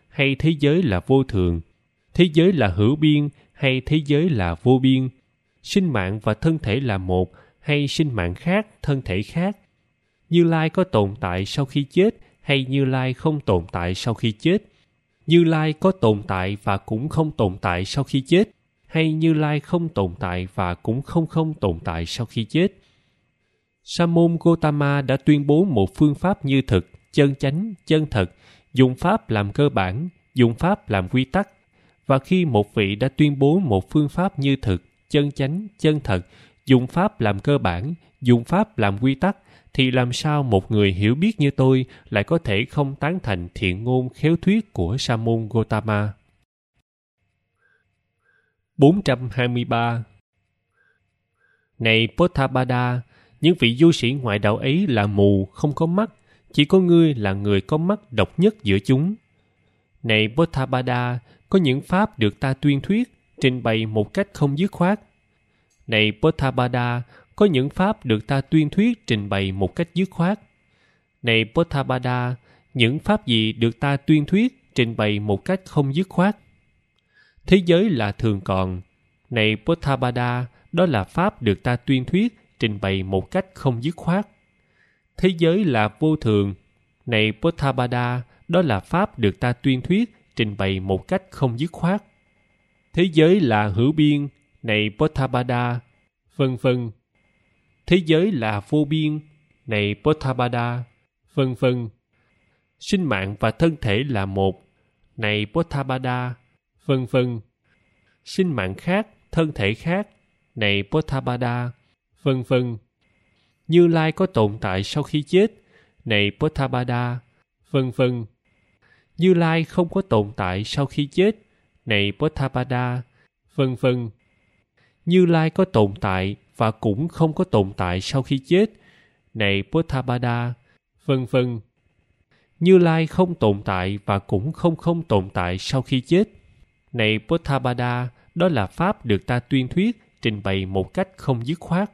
Speaker 1: hay thế giới là vô thường, thế giới là hữu biên hay thế giới là vô biên, sinh mạng và thân thể là một hay sinh mạng khác, thân thể khác. Như Lai có tồn tại sau khi chết hay Như Lai không tồn tại sau khi chết? Như Lai có tồn tại và cũng không tồn tại sau khi chết, hay Như Lai không tồn tại và cũng không không tồn tại sau khi chết? Sa môn Gotama đã tuyên bố một phương pháp như thực, chân chánh, chân thật, dùng pháp làm cơ bản, dùng pháp làm quy tắc. Và khi một vị đã tuyên bố một phương pháp như thực, chân chánh, chân thật, dùng pháp làm cơ bản, dùng pháp làm quy tắc, thì làm sao một người hiểu biết như tôi lại có thể không tán thành thiện ngôn khéo thuyết của Sa môn Gotama? bốn trăm hai mươi ba. Này Pottabada, những vị du sĩ ngoại đạo ấy là mù, không có mắt, chỉ có ngươi là người có mắt độc nhất giữa chúng. Này Pottabada, có những pháp được ta tuyên thuyết, trình bày một cách không dứt khoát. Này Pottabada, có những pháp được ta tuyên thuyết trình bày một cách dứt khoát. Này Pottabada, những pháp gì được ta tuyên thuyết trình bày một cách không dứt khoát? Thế giới là thường còn. Này Pottabada, đó là pháp được ta tuyên thuyết trình bày một cách không dứt khoát. Thế giới là vô thường. Này Pottabada, đó là pháp được ta tuyên thuyết trình bày một cách không dứt khoát. Thế giới là hữu biên. Này Pottabada, vân vân. Thế giới là vô biên. Này Pottabada, vân vân. Sinh mạng và thân thể là một. Này Pottabada, vân vân. Sinh mạng khác, thân thể khác. Này Pottabada, vân vân. Như Lai có tồn tại sau khi chết. Này Pottabada, vân vân. Như Lai không có tồn tại sau khi chết. Này Pottabada, vân vân. Như Lai có tồn tại và cũng không có tồn tại sau khi chết. Này Pottabada, vân vân. Như Lai không tồn tại và cũng không không tồn tại sau khi chết. Này Pottabada, đó là pháp được ta tuyên thuyết trình bày một cách không dứt khoát.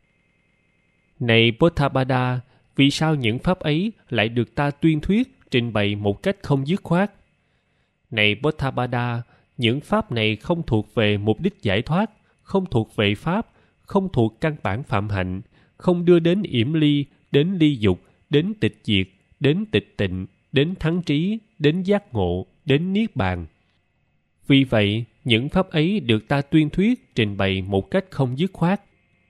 Speaker 1: Này Pottabada, vì sao những pháp ấy lại được ta tuyên thuyết trình bày một cách không dứt khoát? Này Pottabada, những pháp này không thuộc về mục đích giải thoát, không thuộc về pháp, không thuộc căn bản phạm hạnh, không đưa đến yểm ly, đến ly dục, đến tịch diệt, đến tịch tịnh, đến thắng trí, đến giác ngộ, đến niết bàn. Vì vậy, những pháp ấy được ta tuyên thuyết trình bày một cách không dứt khoát.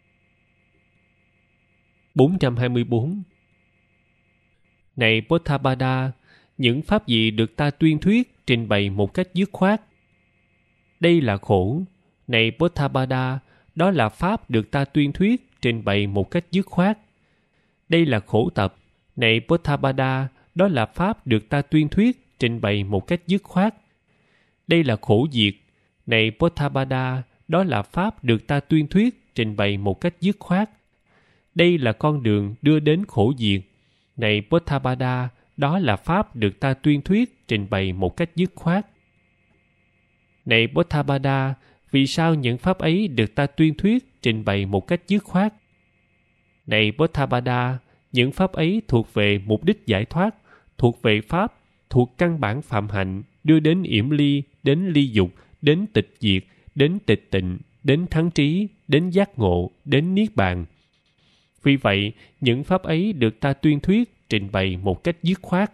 Speaker 1: bốn trăm hai mươi bốn. Này Pottabada, những pháp gì được ta tuyên thuyết trình bày một cách dứt khoát? Đây là khổ. Này Pottabada, đó là pháp được ta tuyên thuyết trình bày một cách dứt khoát. Đây là khổ tập. Này Pottabada, đó là pháp được ta tuyên thuyết trình bày một cách dứt khoát. Đây là khổ diệt. Này Pottabada, đó là pháp được ta tuyên thuyết trình bày một cách dứt khoát. Đây là con đường đưa đến khổ diệt. Này Pottabada, đó là pháp được ta tuyên thuyết trình bày một cách dứt khoát. Này Pottabada, vì sao những pháp ấy được ta tuyên thuyết trình bày một cách dứt khoát? Này Pottabada, những pháp ấy thuộc về mục đích giải thoát, thuộc về pháp, thuộc căn bản phạm hạnh, đưa đến yểm ly, đến ly dục, đến tịch diệt, đến tịch tịnh, đến thắng trí, đến giác ngộ, đến niết bàn. Vì vậy, những pháp ấy được ta tuyên thuyết trình bày một cách dứt khoát.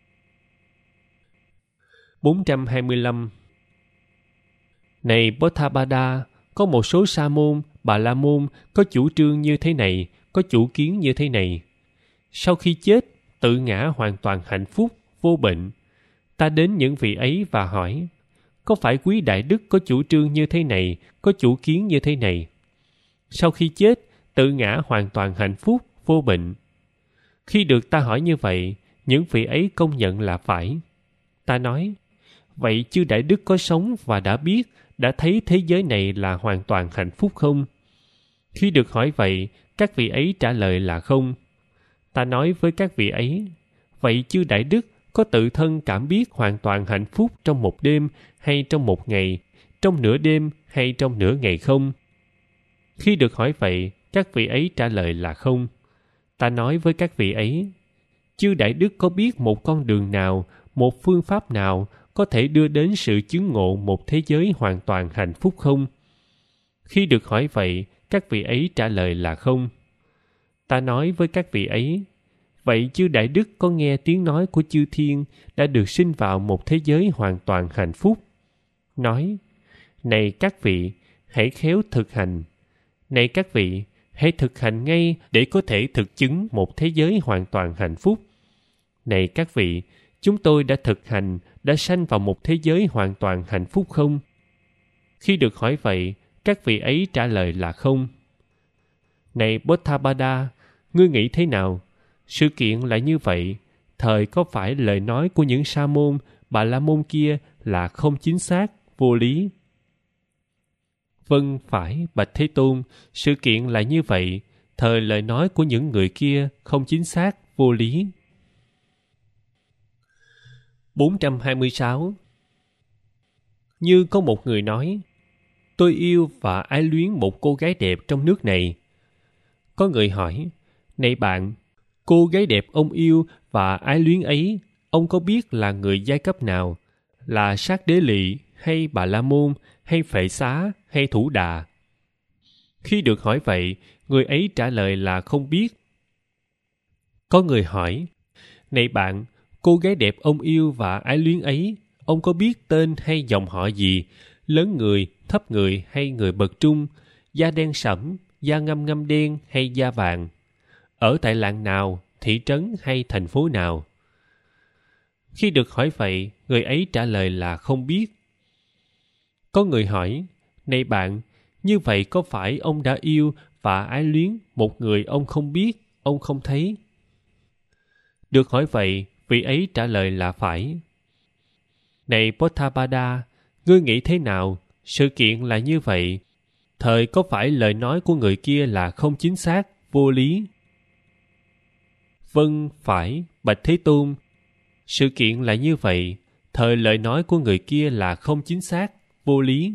Speaker 1: bốn trăm hai mươi lăm. Này Pottabada, có một số sa môn, bà la môn có chủ trương như thế này, có chủ kiến như thế này. Sau khi chết, tự ngã hoàn toàn hạnh phúc, vô bệnh. Ta đến những vị ấy và hỏi, có phải quý đại đức có chủ trương như thế này, có chủ kiến như thế này? Sau khi chết, tự ngã hoàn toàn hạnh phúc, vô bệnh. Khi được ta hỏi như vậy, những vị ấy công nhận là phải. Ta nói, vậy chư đại đức có sống và đã biết, đã thấy thế giới này là hoàn toàn hạnh phúc không? Khi được hỏi vậy, các vị ấy trả lời là không. Ta nói với các vị ấy, vậy chư đại đức có tự thân cảm biết hoàn toàn hạnh phúc trong một đêm hay trong một ngày, trong nửa đêm hay trong nửa ngày không? Khi được hỏi vậy, các vị ấy trả lời là không. Ta nói với các vị ấy, chư đại đức có biết một con đường nào, một phương pháp nào có thể đưa đến sự chứng ngộ một thế giới hoàn toàn hạnh phúc không? Khi được hỏi vậy, các vị ấy trả lời là không. Ta nói với các vị ấy, vậy chư Đại Đức có nghe tiếng nói của chư thiên đã được sinh vào một thế giới hoàn toàn hạnh phúc? Nói, này các vị, hãy khéo thực hành. Này các vị, hãy thực hành ngay để có thể thực chứng một thế giới hoàn toàn hạnh phúc. Này các vị, chúng tôi đã thực hành, đã sanh vào một thế giới hoàn toàn hạnh phúc không? Khi được hỏi vậy, các vị ấy trả lời là không. Này Bodhabada, ngươi nghĩ thế nào? Sự kiện là như vậy, thời có phải lời nói của những sa môn, bà la môn kia là không chính xác, vô lý? Vâng, phải, bạch Thế Tôn, sự kiện là như vậy, thời lời nói của những người kia không chính xác, vô lý. bốn trăm hai mươi sáu. Như có một người nói, tôi yêu và ái luyến một cô gái đẹp trong nước này. Có người hỏi, này bạn, cô gái đẹp ông yêu và ái luyến ấy, ông có biết là người giai cấp nào? Là Sát Đế Lị, hay Bà La Môn, hay Phệ Xá, hay Thủ Đà? Khi được hỏi vậy, người ấy trả lời là không biết. Có người hỏi, này bạn, cô gái đẹp ông yêu và ái luyến ấy, ông có biết tên hay dòng họ gì? Lớn người, thấp người hay người bậc trung? Da đen sẫm, da ngăm ngăm đen hay da vàng? Ở tại làng nào, thị trấn hay thành phố nào? Khi được hỏi vậy, người ấy trả lời là không biết. Có người hỏi, này bạn, như vậy có phải ông đã yêu và ái luyến một người ông không biết, ông không thấy? Được hỏi vậy, vị ấy trả lời là phải. Này Bodhabada, ngươi nghĩ thế nào? Sự kiện là như vậy, thời có phải lời nói của người kia là không chính xác, vô lý? Vâng, phải, bạch Thế Tôn, sự kiện là như vậy, thời lời nói của người kia là không chính xác, vô lý.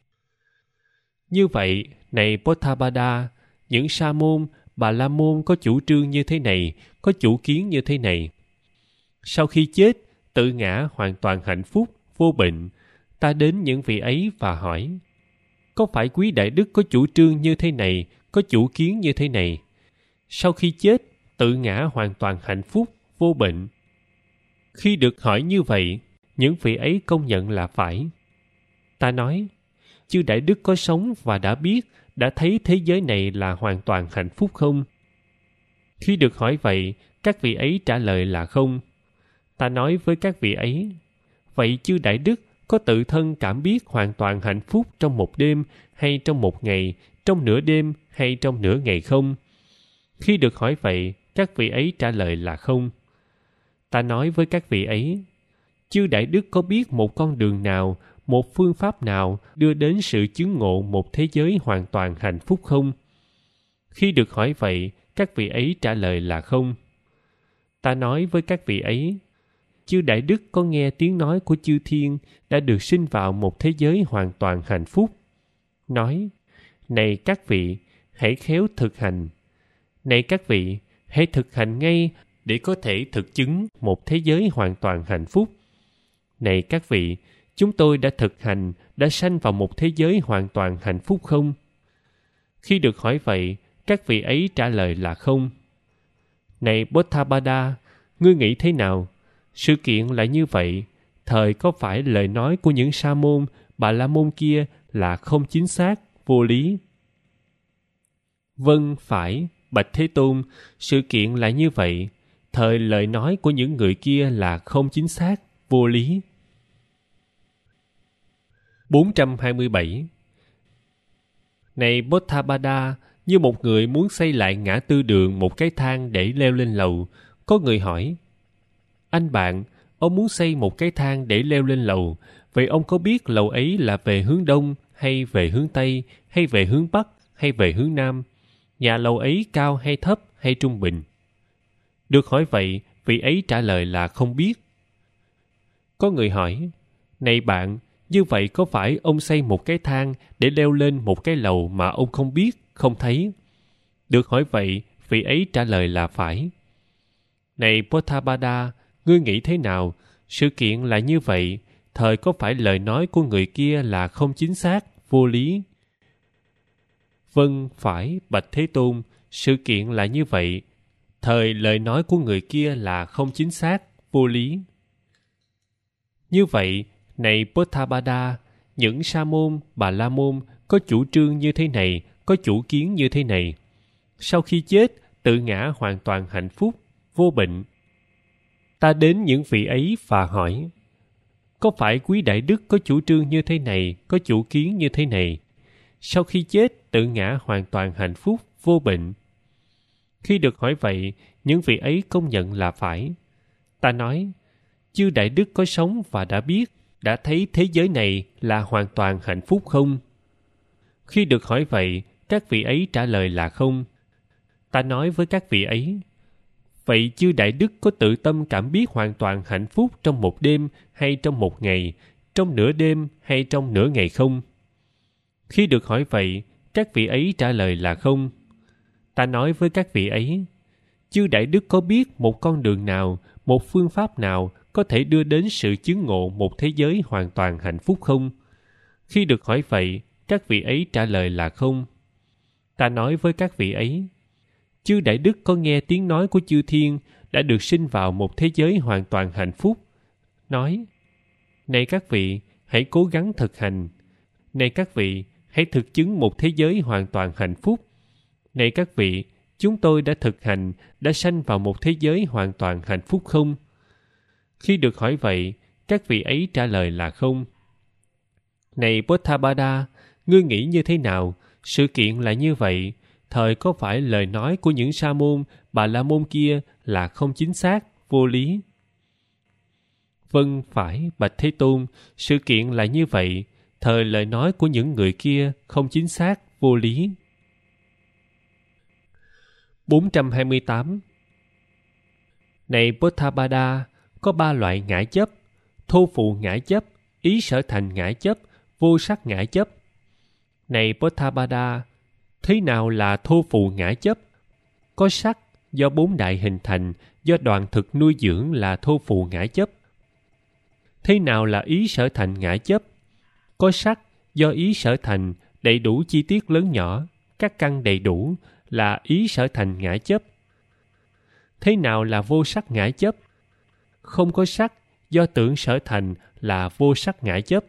Speaker 1: Như vậy, này Bodhabada, những sa môn, bà la môn có chủ trương như thế này, có chủ kiến như thế này. Sau khi chết, tự ngã hoàn toàn hạnh phúc, vô bệnh, ta đến những vị ấy và hỏi, có phải quý đại đức có chủ trương như thế này, có chủ kiến như thế này? Sau khi chết, tự ngã hoàn toàn hạnh phúc, vô bệnh. Khi được hỏi như vậy, những vị ấy công nhận là phải. Ta nói, chư đại đức có sống và đã biết, đã thấy thế giới này là hoàn toàn hạnh phúc không? Khi được hỏi vậy, các vị ấy trả lời là không. Ta nói với các vị ấy, vậy chư đại đức có tự thân cảm biết hoàn toàn hạnh phúc trong một đêm, hay trong một ngày, trong nửa đêm, hay trong nửa ngày không? Khi được hỏi vậy, các vị ấy trả lời là không. Ta nói với các vị ấy, chư đại đức có biết một con đường nào, một phương pháp nào đưa đến sự chứng ngộ một thế giới hoàn toàn hạnh phúc không? Khi được hỏi vậy, các vị ấy trả lời là không. Ta nói với các vị ấy, chư đại đức có nghe tiếng nói của chư thiên đã được sinh vào một thế giới hoàn toàn hạnh phúc. Nói, này các vị, hãy khéo thực hành. Này các vị, hãy thực hành ngay để có thể thực chứng một thế giới hoàn toàn hạnh phúc. Này các vị, chúng tôi đã thực hành, đã sanh vào một thế giới hoàn toàn hạnh phúc không? Khi được hỏi vậy, các vị ấy trả lời là không. Này Bodhabada, ngươi nghĩ thế nào? Sự kiện là như vậy, thời có phải lời nói của những sa môn, bà la môn kia là không chính xác, vô lý? Vâng, phải, bạch Thế Tôn, sự kiện là như vậy, thời lời nói của những người kia là không chính xác, vô lý. bốn trăm hai mươi bảy. Này Bodhabada, như một người muốn xây lại ngã tư đường một cái thang để leo lên lầu, có người hỏi, anh bạn, ông muốn xây một cái thang để leo lên lầu, vậy ông có biết lầu ấy là về hướng đông, hay về hướng tây, hay về hướng bắc, hay về hướng nam? Nhà lầu ấy cao hay thấp, hay trung bình? Được hỏi vậy, vị ấy trả lời là không biết. Có người hỏi, này bạn, như vậy có phải ông xây một cái thang để leo lên một cái lầu mà ông không biết, không thấy? Được hỏi vậy, vị ấy trả lời là phải. Này Bodhabada, ngươi nghĩ thế nào? Sự kiện là như vậy, thời có phải lời nói của người kia là không chính xác, vô lý? Vâng, phải, bạch Thế Tôn, sự kiện là như vậy. Thời lời nói của người kia là không chính xác, vô lý. Như vậy, này Pottabada, những sa môn, bà la môn có chủ trương như thế này, có chủ kiến như thế này. Sau khi chết, tự ngã hoàn toàn hạnh phúc, vô bệnh. Ta đến những vị ấy và hỏi, có phải quý đại đức có chủ trương như thế này, có chủ kiến như thế này? Sau khi chết, tự ngã hoàn toàn hạnh phúc, vô bệnh. Khi được hỏi vậy, những vị ấy công nhận là phải. Ta nói, chư đại đức có sống và đã biết, đã thấy thế giới này là hoàn toàn hạnh phúc không? Khi được hỏi vậy, các vị ấy trả lời là không. Ta nói với các vị ấy, vậy chư đại đức có tự tâm cảm biết hoàn toàn hạnh phúc trong một đêm hay trong một ngày, trong nửa đêm hay trong nửa ngày không? Khi được hỏi vậy, các vị ấy trả lời là không. Ta nói với các vị ấy, chư đại đức có biết một con đường nào, một phương pháp nào có thể đưa đến sự chứng ngộ một thế giới hoàn toàn hạnh phúc không? Khi được hỏi vậy, các vị ấy trả lời là không. Ta nói với các vị ấy, chư đại đức có nghe tiếng nói của chư thiên đã được sinh vào một thế giới hoàn toàn hạnh phúc. Nói, này các vị, hãy cố gắng thực hành. Này các vị, hãy thực chứng một thế giới hoàn toàn hạnh phúc. Này các vị, chúng tôi đã thực hành, đã sanh vào một thế giới hoàn toàn hạnh phúc không? Khi được hỏi vậy, các vị ấy trả lời là không. Này Pottabada, ngươi nghĩ như thế nào? Sự kiện là như vậy. Thời có phải lời nói của những sa môn, bà la môn kia là không chính xác, vô lý? Vâng, phải, bạch Thế Tôn, sự kiện là như vậy. Thời lời nói của những người kia không chính xác, vô lý. bốn trăm hai mươi tám. Này Pottabada, có ba loại ngã chấp: thô phụ ngã chấp, ý sở thành ngã chấp, vô sắc ngã chấp. Này Pottabada, thế nào là thô phụ ngã chấp? Có sắc do bốn đại hình thành, do đoàn thực nuôi dưỡng là thô phụ ngã chấp. Thế nào là ý sở thành ngã chấp? Có sắc do ý sở thành, đầy đủ chi tiết lớn nhỏ, các căn đầy đủ là ý sở thành ngã chấp. Thế nào là vô sắc ngã chấp? Không có sắc do tưởng sở thành là vô sắc ngã chấp.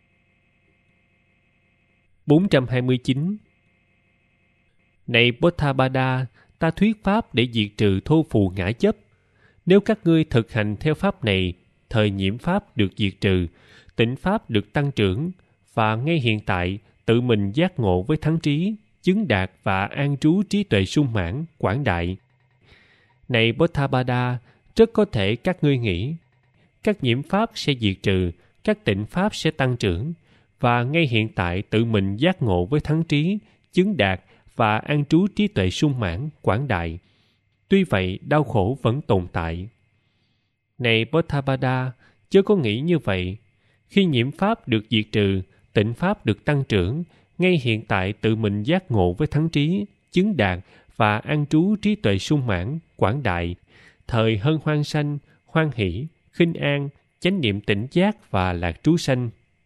Speaker 1: bốn trăm hai mươi chín. Này Pottabada, ta thuyết pháp để diệt trừ thô phù ngã chấp. Nếu các ngươi thực hành theo pháp này, thời nhiễm pháp được diệt trừ, tịnh pháp được tăng trưởng, và ngay hiện tại tự mình giác ngộ với thắng trí, chứng đạt và an trú trí tuệ sung mãn, quảng đại. Này Pottabada, rất có thể các ngươi nghĩ, các nhiễm pháp sẽ diệt trừ, các tịnh pháp sẽ tăng trưởng, và ngay hiện tại tự mình giác ngộ với thắng trí, chứng đạt và an trú trí tuệ sung mãn, quảng đại. Tuy vậy, đau khổ vẫn tồn tại. Này Pottabada, chớ có nghĩ như vậy. Khi nhiễm pháp được diệt trừ, tịnh pháp được tăng trưởng, ngay hiện tại tự mình giác ngộ với thắng trí, chứng đạt và an trú trí tuệ sung mãn, quảng đại, thời hân hoan sanh, hoan hỷ, khinh an, chánh niệm tỉnh giác và lạc trú sanh.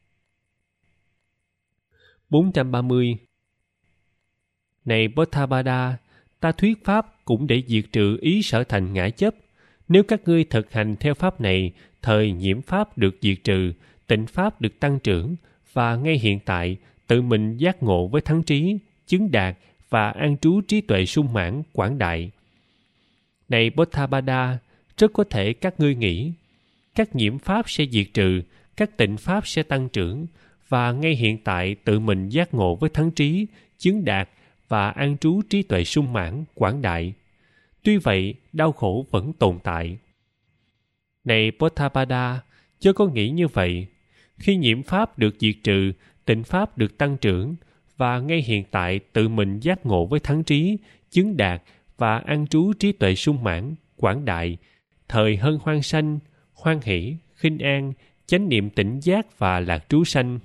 Speaker 1: bốn trăm ba mươi. Này Pottabada, ta thuyết pháp cũng để diệt trừ ý sở thành ngã chấp. Nếu các ngươi thực hành theo pháp này, thời nhiễm pháp được diệt trừ, tịnh pháp được tăng trưởng, và ngay hiện tại tự mình giác ngộ với thắng trí, chứng đạt và an trú trí tuệ sung mãn, quảng đại. Này Pottabada, rất có thể các ngươi nghĩ, các nhiễm pháp sẽ diệt trừ, các tịnh pháp sẽ tăng trưởng, và ngay hiện tại tự mình giác ngộ với thắng trí, chứng đạt và an trú trí tuệ sung mãn, quảng đại. Tuy vậy, đau khổ vẫn tồn tại. Này Pottabada, chớ có nghĩ như vậy. Khi nhiễm pháp được diệt trừ, tịnh pháp được tăng trưởng, và ngay hiện tại tự mình giác ngộ với thắng trí, chứng đạt và an trú trí tuệ sung mãn, quảng đại, thời hân hoan sanh, hoan hỷ, khinh an, chánh niệm tỉnh giác và lạc trú sanh.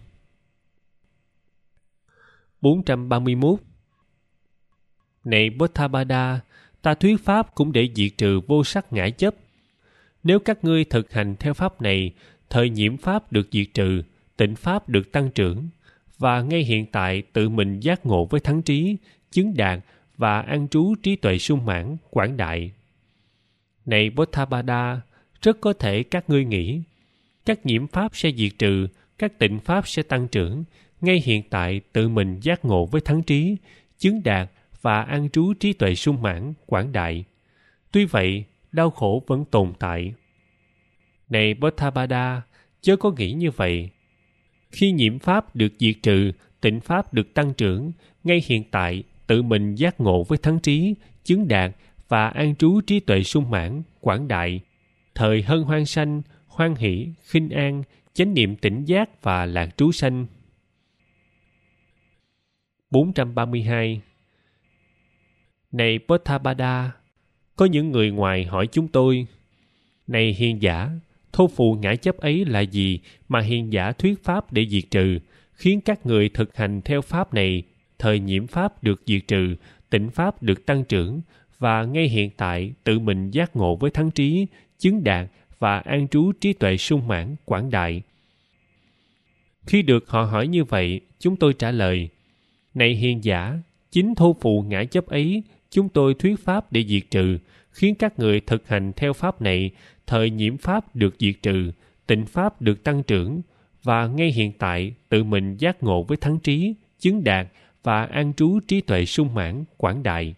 Speaker 1: bốn trăm ba mươi mốt. Này Pottabada, ta thuyết pháp cũng để diệt trừ vô sắc ngã chấp. Nếu các ngươi thực hành theo pháp này, thời nhiễm pháp được diệt trừ, tịnh pháp được tăng trưởng, và ngay hiện tại tự mình giác ngộ với thắng trí, chứng đạt và an trú trí tuệ sung mãn, quảng đại. Này Bodhabada, rất có thể các ngươi nghĩ, các nhiễm pháp sẽ diệt trừ, các tịnh pháp sẽ tăng trưởng, ngay hiện tại tự mình giác ngộ với thắng trí, chứng đạt và an trú trí tuệ sung mãn, quảng đại. Tuy vậy, đau khổ vẫn tồn tại. Này Bodhabada, chớ có nghĩ như vậy. Khi nhiễm pháp được diệt trừ, tịnh pháp được tăng trưởng, ngay hiện tại tự mình giác ngộ với thắng trí, chứng đạt và an trú trí tuệ sung mãn, quảng đại. Thời hân hoan sanh, hoan hỷ, khinh an, chánh niệm tỉnh giác và lạc trú sanh. bốn trăm ba mươi hai. Này Bodhabada, có những người ngoài hỏi chúng tôi, này hiền giả, thô phù ngã chấp ấy là gì mà hiền giả thuyết pháp để diệt trừ, khiến các người thực hành theo pháp này, thời nhiễm pháp được diệt trừ, tịnh pháp được tăng trưởng, và ngay hiện tại tự mình giác ngộ với thắng trí, chứng đạt và an trú trí tuệ sung mãn, quảng đại. Khi được họ hỏi như vậy, chúng tôi trả lời, này hiền giả, chính thô phù ngã chấp ấy, chúng tôi thuyết pháp để diệt trừ, khiến các người thực hành theo pháp này, thời nhiễm pháp được diệt trừ, tịnh pháp được tăng trưởng, và ngay hiện tại tự mình giác ngộ với thắng trí, chứng đạt và an trú trí tuệ sung mãn, quảng đại.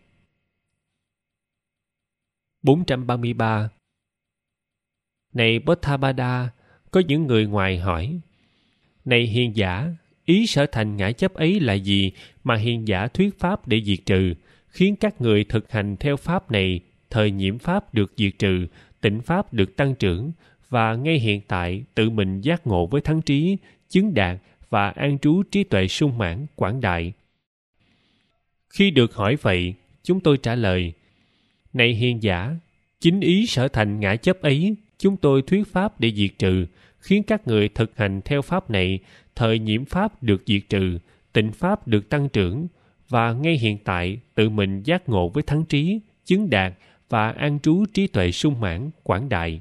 Speaker 1: bốn trăm ba mươi ba. Này Bodhabada, có những người ngoài hỏi, này hiền giả, ý sở thành ngã chấp ấy là gì mà hiền giả thuyết pháp để diệt trừ, khiến các người thực hành theo pháp này, thời nhiễm pháp được diệt trừ, tịnh pháp được tăng trưởng, và ngay hiện tại tự mình giác ngộ với thắng trí, chứng đạt và an trú trí tuệ sung mãn, quảng đại. Khi được hỏi vậy, chúng tôi trả lời, này hiền giả, chính ý sở thành ngã chấp ấy, chúng tôi thuyết pháp để diệt trừ, khiến các người thực hành theo pháp này, thời nhiễm pháp được diệt trừ, tịnh pháp được tăng trưởng, và ngay hiện tại tự mình giác ngộ với thắng trí, chứng đạt và an trú trí tuệ sung mãn, quảng đại.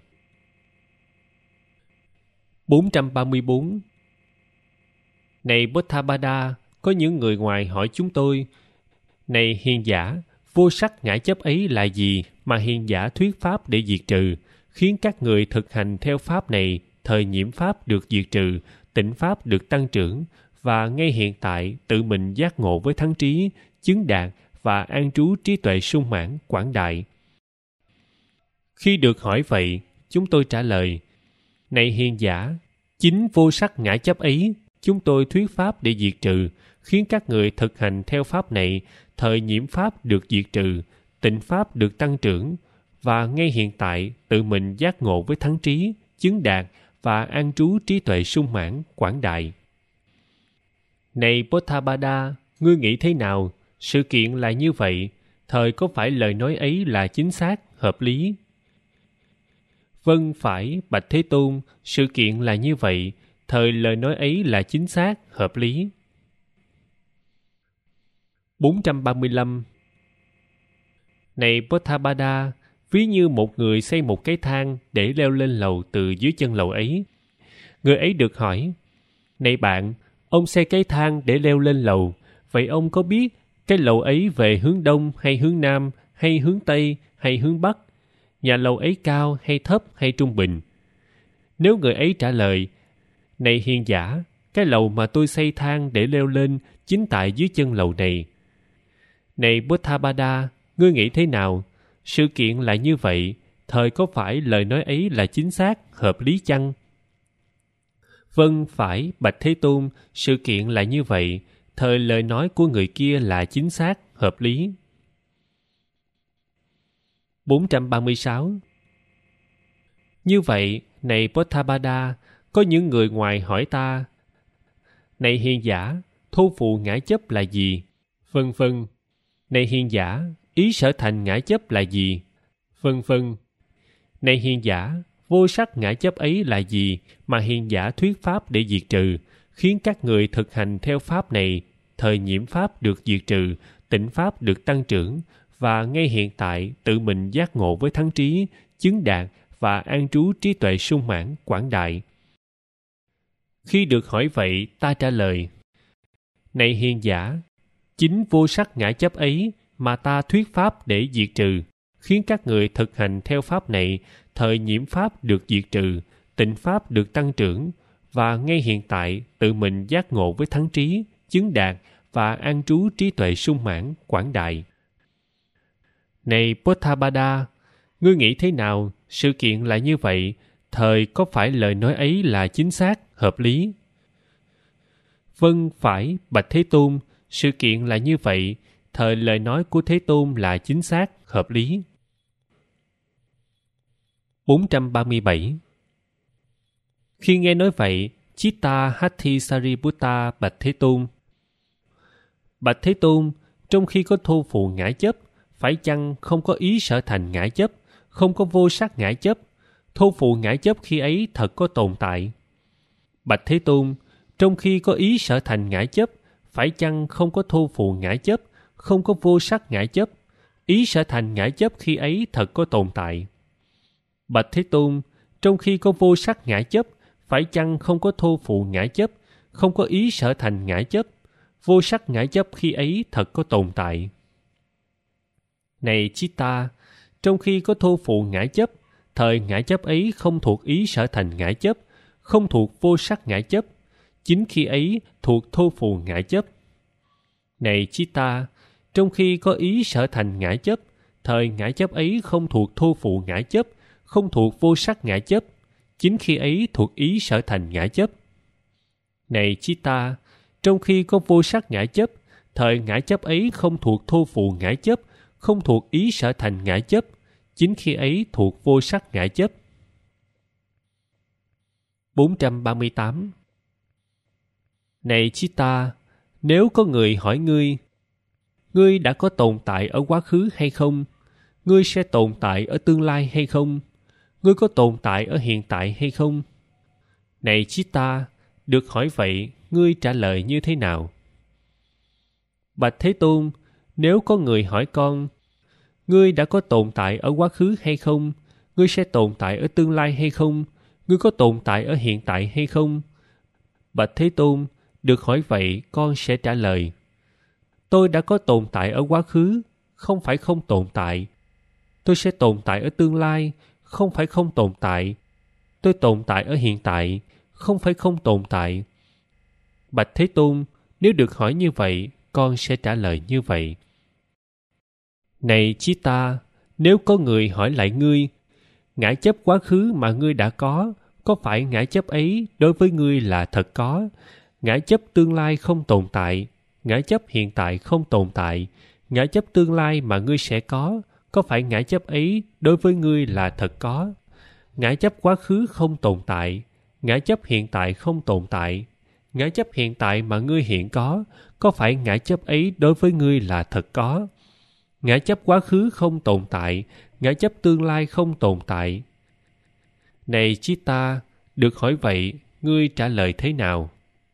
Speaker 1: bốn trăm ba mươi bốn. Này Bodhabada, có những người ngoài hỏi chúng tôi, này hiền giả, vô sắc ngã chấp ấy là gì mà hiền giả thuyết pháp để diệt trừ, khiến các người thực hành theo pháp này, thời nhiễm pháp được diệt trừ, tịnh pháp được tăng trưởng, và ngay hiện tại tự mình giác ngộ với thắng trí, chứng đạt và an trú trí tuệ sung mãn, quảng đại. Khi được hỏi vậy, chúng tôi trả lời, này hiền giả, chính vô sắc ngã chấp ấy, chúng tôi thuyết pháp để diệt trừ, khiến các người thực hành theo pháp này, thời nhiễm pháp được diệt trừ, tịnh pháp được tăng trưởng, và ngay hiện tại tự mình giác ngộ với thắng trí, chứng đạt và an trú trí tuệ sung mãn, quảng đại. Này Bodhabada, ngươi nghĩ thế nào? Sự kiện là như vậy, thời có phải lời nói ấy là chính xác, hợp lý? Vâng, phải, bạch Thế Tôn, sự kiện là như vậy, thời lời nói ấy là chính xác, hợp lý. bốn trăm ba mươi lăm. Này Bodhabada, ví như một người xây một cái thang để leo lên lầu từ dưới chân lầu ấy. Người ấy được hỏi, này bạn, ông xây cái thang để leo lên lầu, vậy ông có biết cái lầu ấy về hướng đông hay hướng nam, hay hướng tây hay hướng bắc? Nhà lầu ấy cao hay thấp hay trung bình? Nếu người ấy trả lời, này hiền giả, cái lầu mà tôi xây thang để leo lên chính tại dưới chân lầu này. Này Bodhabada, ngươi nghĩ thế nào? Sự kiện là như vậy, thời có phải lời nói ấy là chính xác, hợp lý chăng? Vâng, phải, bạch Thế Tôn, sự kiện là như vậy, thời lời nói của người kia là chính xác, hợp lý. bốn trăm ba mươi sáu. Như vậy, này Bodhabada, có những người ngoài hỏi ta, này hiền giả, thô phù ngã chấp là gì? Vân vân. Này hiền giả, ý sở thành ngã chấp là gì? Vân vân. Này hiền giả, vô sắc ngã chấp ấy là gì mà hiền giả thuyết pháp để diệt trừ, khiến các người thực hành theo pháp này, thời nhiễm pháp được diệt trừ, tịnh pháp được tăng trưởng, và ngay hiện tại tự mình giác ngộ với thắng trí, chứng đạt và an trú trí tuệ sung mãn, quảng đại. Khi được hỏi vậy, ta trả lời: Này hiền giả, chính vô sắc ngã chấp ấy mà ta thuyết pháp để diệt trừ, khiến các người thực hành theo pháp này, thời nhiễm pháp được diệt trừ, tịnh pháp được tăng trưởng, và ngay hiện tại tự mình giác ngộ với thắng trí, chứng đạt và an trú trí tuệ sung mãn, quảng đại. Này Pothabada, ngươi nghĩ thế nào? Sự kiện là như vậy, thời có phải lời nói ấy là chính xác, hợp lý? Vâng, phải, bạch Thế Tôn, sự kiện là như vậy, thời lời nói của Thế Tôn là chính xác, hợp lý. bốn trăm ba mươi bảy. Khi nghe nói vậy, Chitta Hatti Sariputta bạch Thế Tôn: Bạch Thế Tôn, trong khi có thô phụ ngã chấp, phải chăng không có ý sở thành ngã chấp, không có vô sắc ngã chấp, thô phụ ngã chấp khi ấy thật có tồn tại? Bạch Thế Tôn, trong khi có ý sở thành ngã chấp, phải chăng không có thô phụ ngã chấp, không có vô sắc ngã chấp, ý sở thành ngã chấp khi ấy thật có tồn tại? Bạch Thế Tôn, trong khi có vô sắc ngã chấp, phải chăng không có thô phụ ngã chấp, không có ý sở thành ngã chấp, vô sắc ngã chấp khi ấy thật có tồn tại? Này Chitta, trong khi có thô phụ ngã chấp, thời ngã chấp ấy không thuộc ý sở thành ngã chấp, không thuộc vô sắc ngã chấp, chính khi ấy thuộc thô phụ ngã chấp. Này Chitta, trong khi có ý sở thành ngã chấp, thời ngã chấp ấy không thuộc thô phụ ngã chấp, không thuộc vô sắc ngã chấp, chính khi ấy thuộc ý sở thành ngã chấp. Này Chitta, trong khi có vô sắc ngã chấp, thời ngã chấp ấy không thuộc thô phụ ngã chấp, không thuộc ý sở thành ngã chấp, chính khi ấy thuộc vô sắc ngã chấp. bốn trăm ba mươi tám. Này Chitta, nếu có người hỏi ngươi: Ngươi đã có tồn tại ở quá khứ hay không? Ngươi sẽ tồn tại ở tương lai hay không? Ngươi có tồn tại ở hiện tại hay không? Này Chitta, được hỏi vậy, ngươi trả lời như thế nào? Bạch Thế Tôn, nếu có người hỏi con: Ngươi đã có tồn tại ở quá khứ hay không? Ngươi sẽ tồn tại ở tương lai hay không? Ngươi có tồn tại ở hiện tại hay không? Bạch Thế Tôn, được hỏi vậy, con sẽ trả lời: Tôi đã có tồn tại ở quá khứ, không phải không tồn tại. Tôi sẽ tồn tại ở tương lai, không phải không tồn tại. Tôi tồn tại ở hiện tại, không phải không tồn tại. Bạch Thế Tôn, nếu được hỏi như vậy, con sẽ trả lời như vậy. Này Chitta, nếu có người hỏi lại ngươi: Ngã chấp quá khứ mà ngươi đã có, có phải ngã chấp ấy đối với ngươi là thật có? Ngã chấp tương lai không tồn tại, ngã chấp hiện tại không tồn tại, ngã chấp tương lai mà ngươi sẽ có, có phải ngã chấp ấy đối với ngươi là thật có? Ngã chấp quá khứ không tồn tại, ngã chấp hiện tại không tồn tại, ngã chấp hiện tại mà ngươi hiện có, có phải ngã chấp ấy đối với ngươi là thật có? Ngã chấp quá khứ không tồn tại, ngã chấp tương lai không tồn tại. Này Chitta, được hỏi vậy, ngươi trả lời thế nào?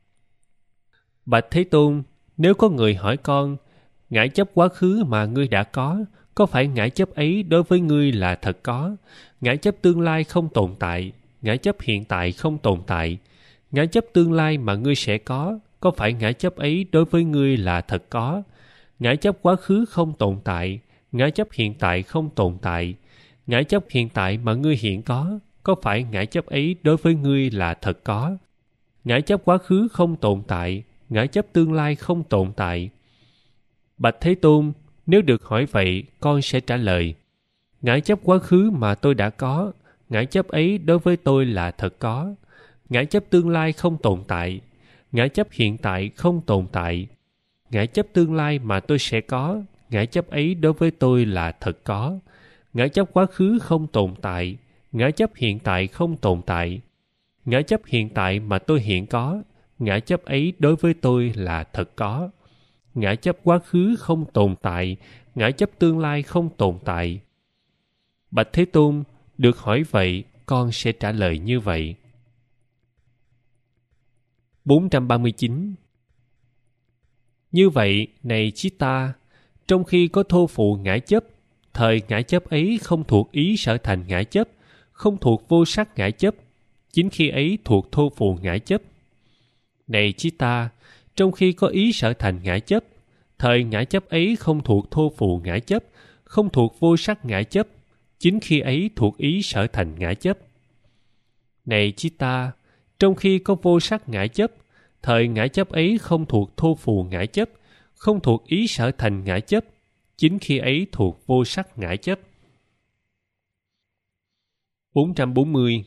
Speaker 1: Bạch Thế Tôn, nếu có người hỏi con: Ngã chấp quá khứ mà ngươi đã có, có phải ngã chấp ấy đối với ngươi là thật có? Ngã chấp tương lai không tồn tại, ngã chấp hiện tại không tồn tại, ngã chấp tương lai mà ngươi sẽ có, có phải ngã chấp ấy đối với ngươi là thật có? Ngã chấp quá khứ không tồn tại, ngã chấp hiện tại không tồn tại, ngã chấp hiện tại mà ngươi hiện có, có phải ngã chấp ấy đối với ngươi là thật có? Ngã chấp quá khứ không tồn tại, ngã chấp tương lai không tồn tại. Bạch Thế Tôn, nếu được hỏi vậy, con sẽ trả lời: Ngã chấp quá khứ mà tôi đã có, ngã chấp ấy đối với tôi là thật có. Ngã chấp tương lai không tồn tại, ngã chấp hiện tại không tồn tại, ngã chấp tương lai mà tôi sẽ có, ngã chấp ấy đối với tôi là thật có. Ngã chấp quá khứ không tồn tại, ngã chấp hiện tại không tồn tại, ngã chấp hiện tại mà tôi hiện có, ngã chấp ấy đối với tôi là thật có. Ngã chấp quá khứ không tồn tại, ngã chấp tương lai không tồn tại. Bạch Thế Tôn, được hỏi vậy, con sẽ trả lời như vậy. bốn trăm ba mươi chín. Như vậy, này Chitta, trong khi có thô phụ ngã chấp, thời ngã chấp ấy không thuộc ý sở thành ngã chấp, không thuộc vô sắc ngã chấp, chính khi ấy thuộc thô phụ ngã chấp. Này Chitta, trong khi có ý sở thành ngã chấp, thời ngã chấp ấy không thuộc thô phụ ngã chấp, không thuộc vô sắc ngã chấp, chính khi ấy thuộc ý sở thành ngã chấp. Này Chitta, trong khi có vô sắc ngã chấp, thời ngã chấp ấy không thuộc thô phù ngã chấp, không thuộc ý sở thành ngã chấp, chính khi ấy thuộc vô sắc ngã chấp. bốn trăm bốn mươi.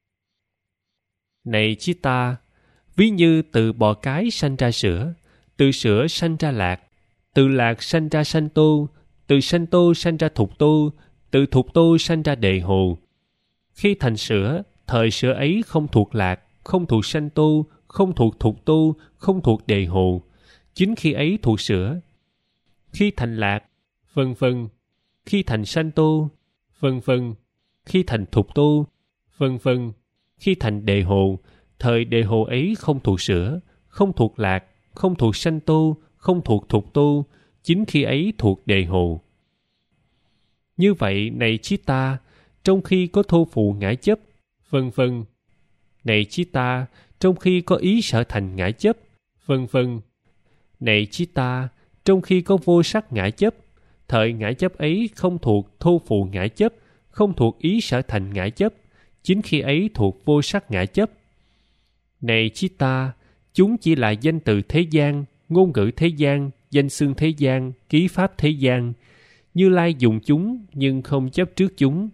Speaker 1: Này Chitta, ví như từ bò cái sanh ra sữa, từ sữa sanh ra lạc, từ lạc sanh ra sanh tô, từ sanh tô sanh ra thục tô, từ thục tô sanh ra đề hồ. Khi thành sữa, thời sữa ấy không thuộc lạc, không thuộc sanh tô, không thuộc thục tô, không thuộc đề hồ, chính khi ấy thuộc sữa. Khi thành lạc, vân vân, khi thành sanh tô, vân vân, khi thành thục tô, vân vân, khi thành đề hồ, thời đề hồ ấy không thuộc sữa, không thuộc lạc, không thuộc sanh tô, không thuộc thục tô, chính khi ấy thuộc đề hồ. Như vậy, này Chitta, trong khi có thô phụ ngã chấp, vân vân. Này Chitta, trong khi có ý sở thành ngã chấp, vân vân. Này Chitta, trong khi có vô sắc ngã chấp, thời ngã chấp ấy không thuộc thô phụ ngã chấp, không thuộc ý sở thành ngã chấp, chính khi ấy thuộc vô sắc ngã chấp. Này Chitta, chúng chỉ là danh từ thế gian, ngôn ngữ thế gian, danh xưng thế gian, ký pháp thế gian. Như Lai dùng chúng nhưng không chấp trước chúng.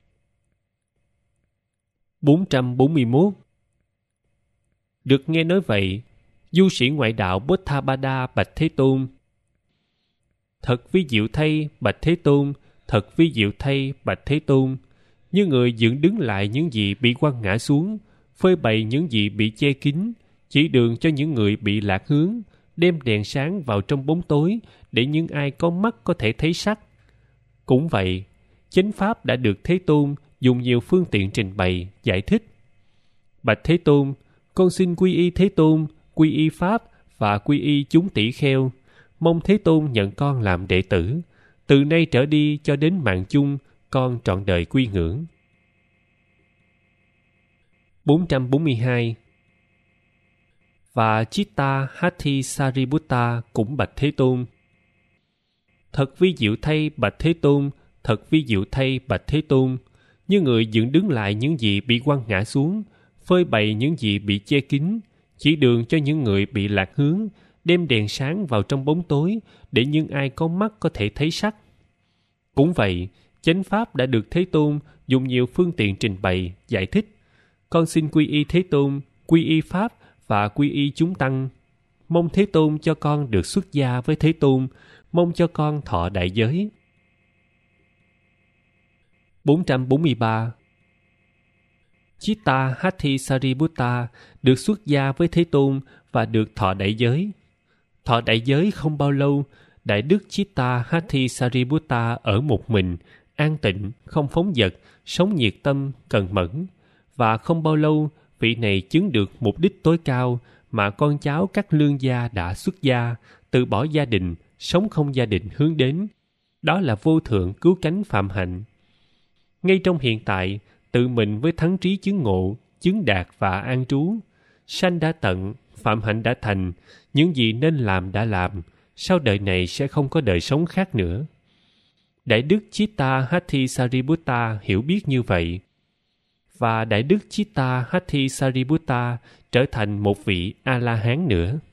Speaker 1: bốn trăm bốn mươi mốt. Được nghe nói vậy, du sĩ ngoại đạo Buddhabada bạch Thế Tôn: Thật vi diệu thay, bạch Thế Tôn, thật vi diệu thay, bạch Thế Tôn. Như người dựng đứng lại những gì bị quăng ngã xuống, phơi bày những gì bị che kín, chỉ đường cho những người bị lạc hướng, đem đèn sáng vào trong bóng tối để những ai có mắt có thể thấy sắc. Cũng vậy, chánh pháp đã được Thế Tôn dùng nhiều phương tiện trình bày, giải thích. Bạch Thế Tôn, con xin quy y Thế Tôn, quy y Pháp và quy y chúng tỷ kheo. Mong Thế Tôn nhận con làm đệ tử. Từ nay trở đi cho đến mạng chung, con trọn đời quy ngưỡng. bốn trăm bốn mươi hai. Và Chitta Hati Sariputta cũng bạch Thế Tôn: Thật vi diệu thay, bạch Thế Tôn, thật vi diệu thay, bạch Thế Tôn. Như người dựng đứng lại những gì bị quăng ngã xuống, phơi bày những gì bị che kín, chỉ đường cho những người bị lạc hướng, đem đèn sáng vào trong bóng tối để những ai có mắt có thể thấy sắc. Cũng vậy, chánh pháp đã được Thế Tôn dùng nhiều phương tiện trình bày, giải thích. Con xin quy y Thế Tôn, quy y Pháp và quy y chúng tăng. Mong Thế Tôn cho con được xuất gia với Thế Tôn, mong cho con thọ đại giới. bốn trăm bốn mươi ba. Chitta Hati Sariputta được xuất gia với Thế Tôn và được thọ đại giới. Thọ đại giới không bao lâu, Đại đức Chitta Hati Sariputta ở một mình, an tịnh, không phóng dật, sống nhiệt tâm, cần mẫn. Và không bao lâu, vị này chứng được mục đích tối cao mà con cháu các lương gia đã xuất gia, từ bỏ gia đình, sống không gia đình hướng đến. Đó là vô thượng cứu cánh phạm hạnh. Ngay trong hiện tại, tự mình với thắng trí chứng ngộ, chứng đạt và an trú. Sanh đã tận, phạm hạnh đã thành, những gì nên làm đã làm, sau đời này sẽ không có đời sống khác nữa. Đại đức Chitta Hati Sariputta hiểu biết như vậy. Và Đại đức Chitta Hati Sariputta trở thành một vị A-la-hán nữa.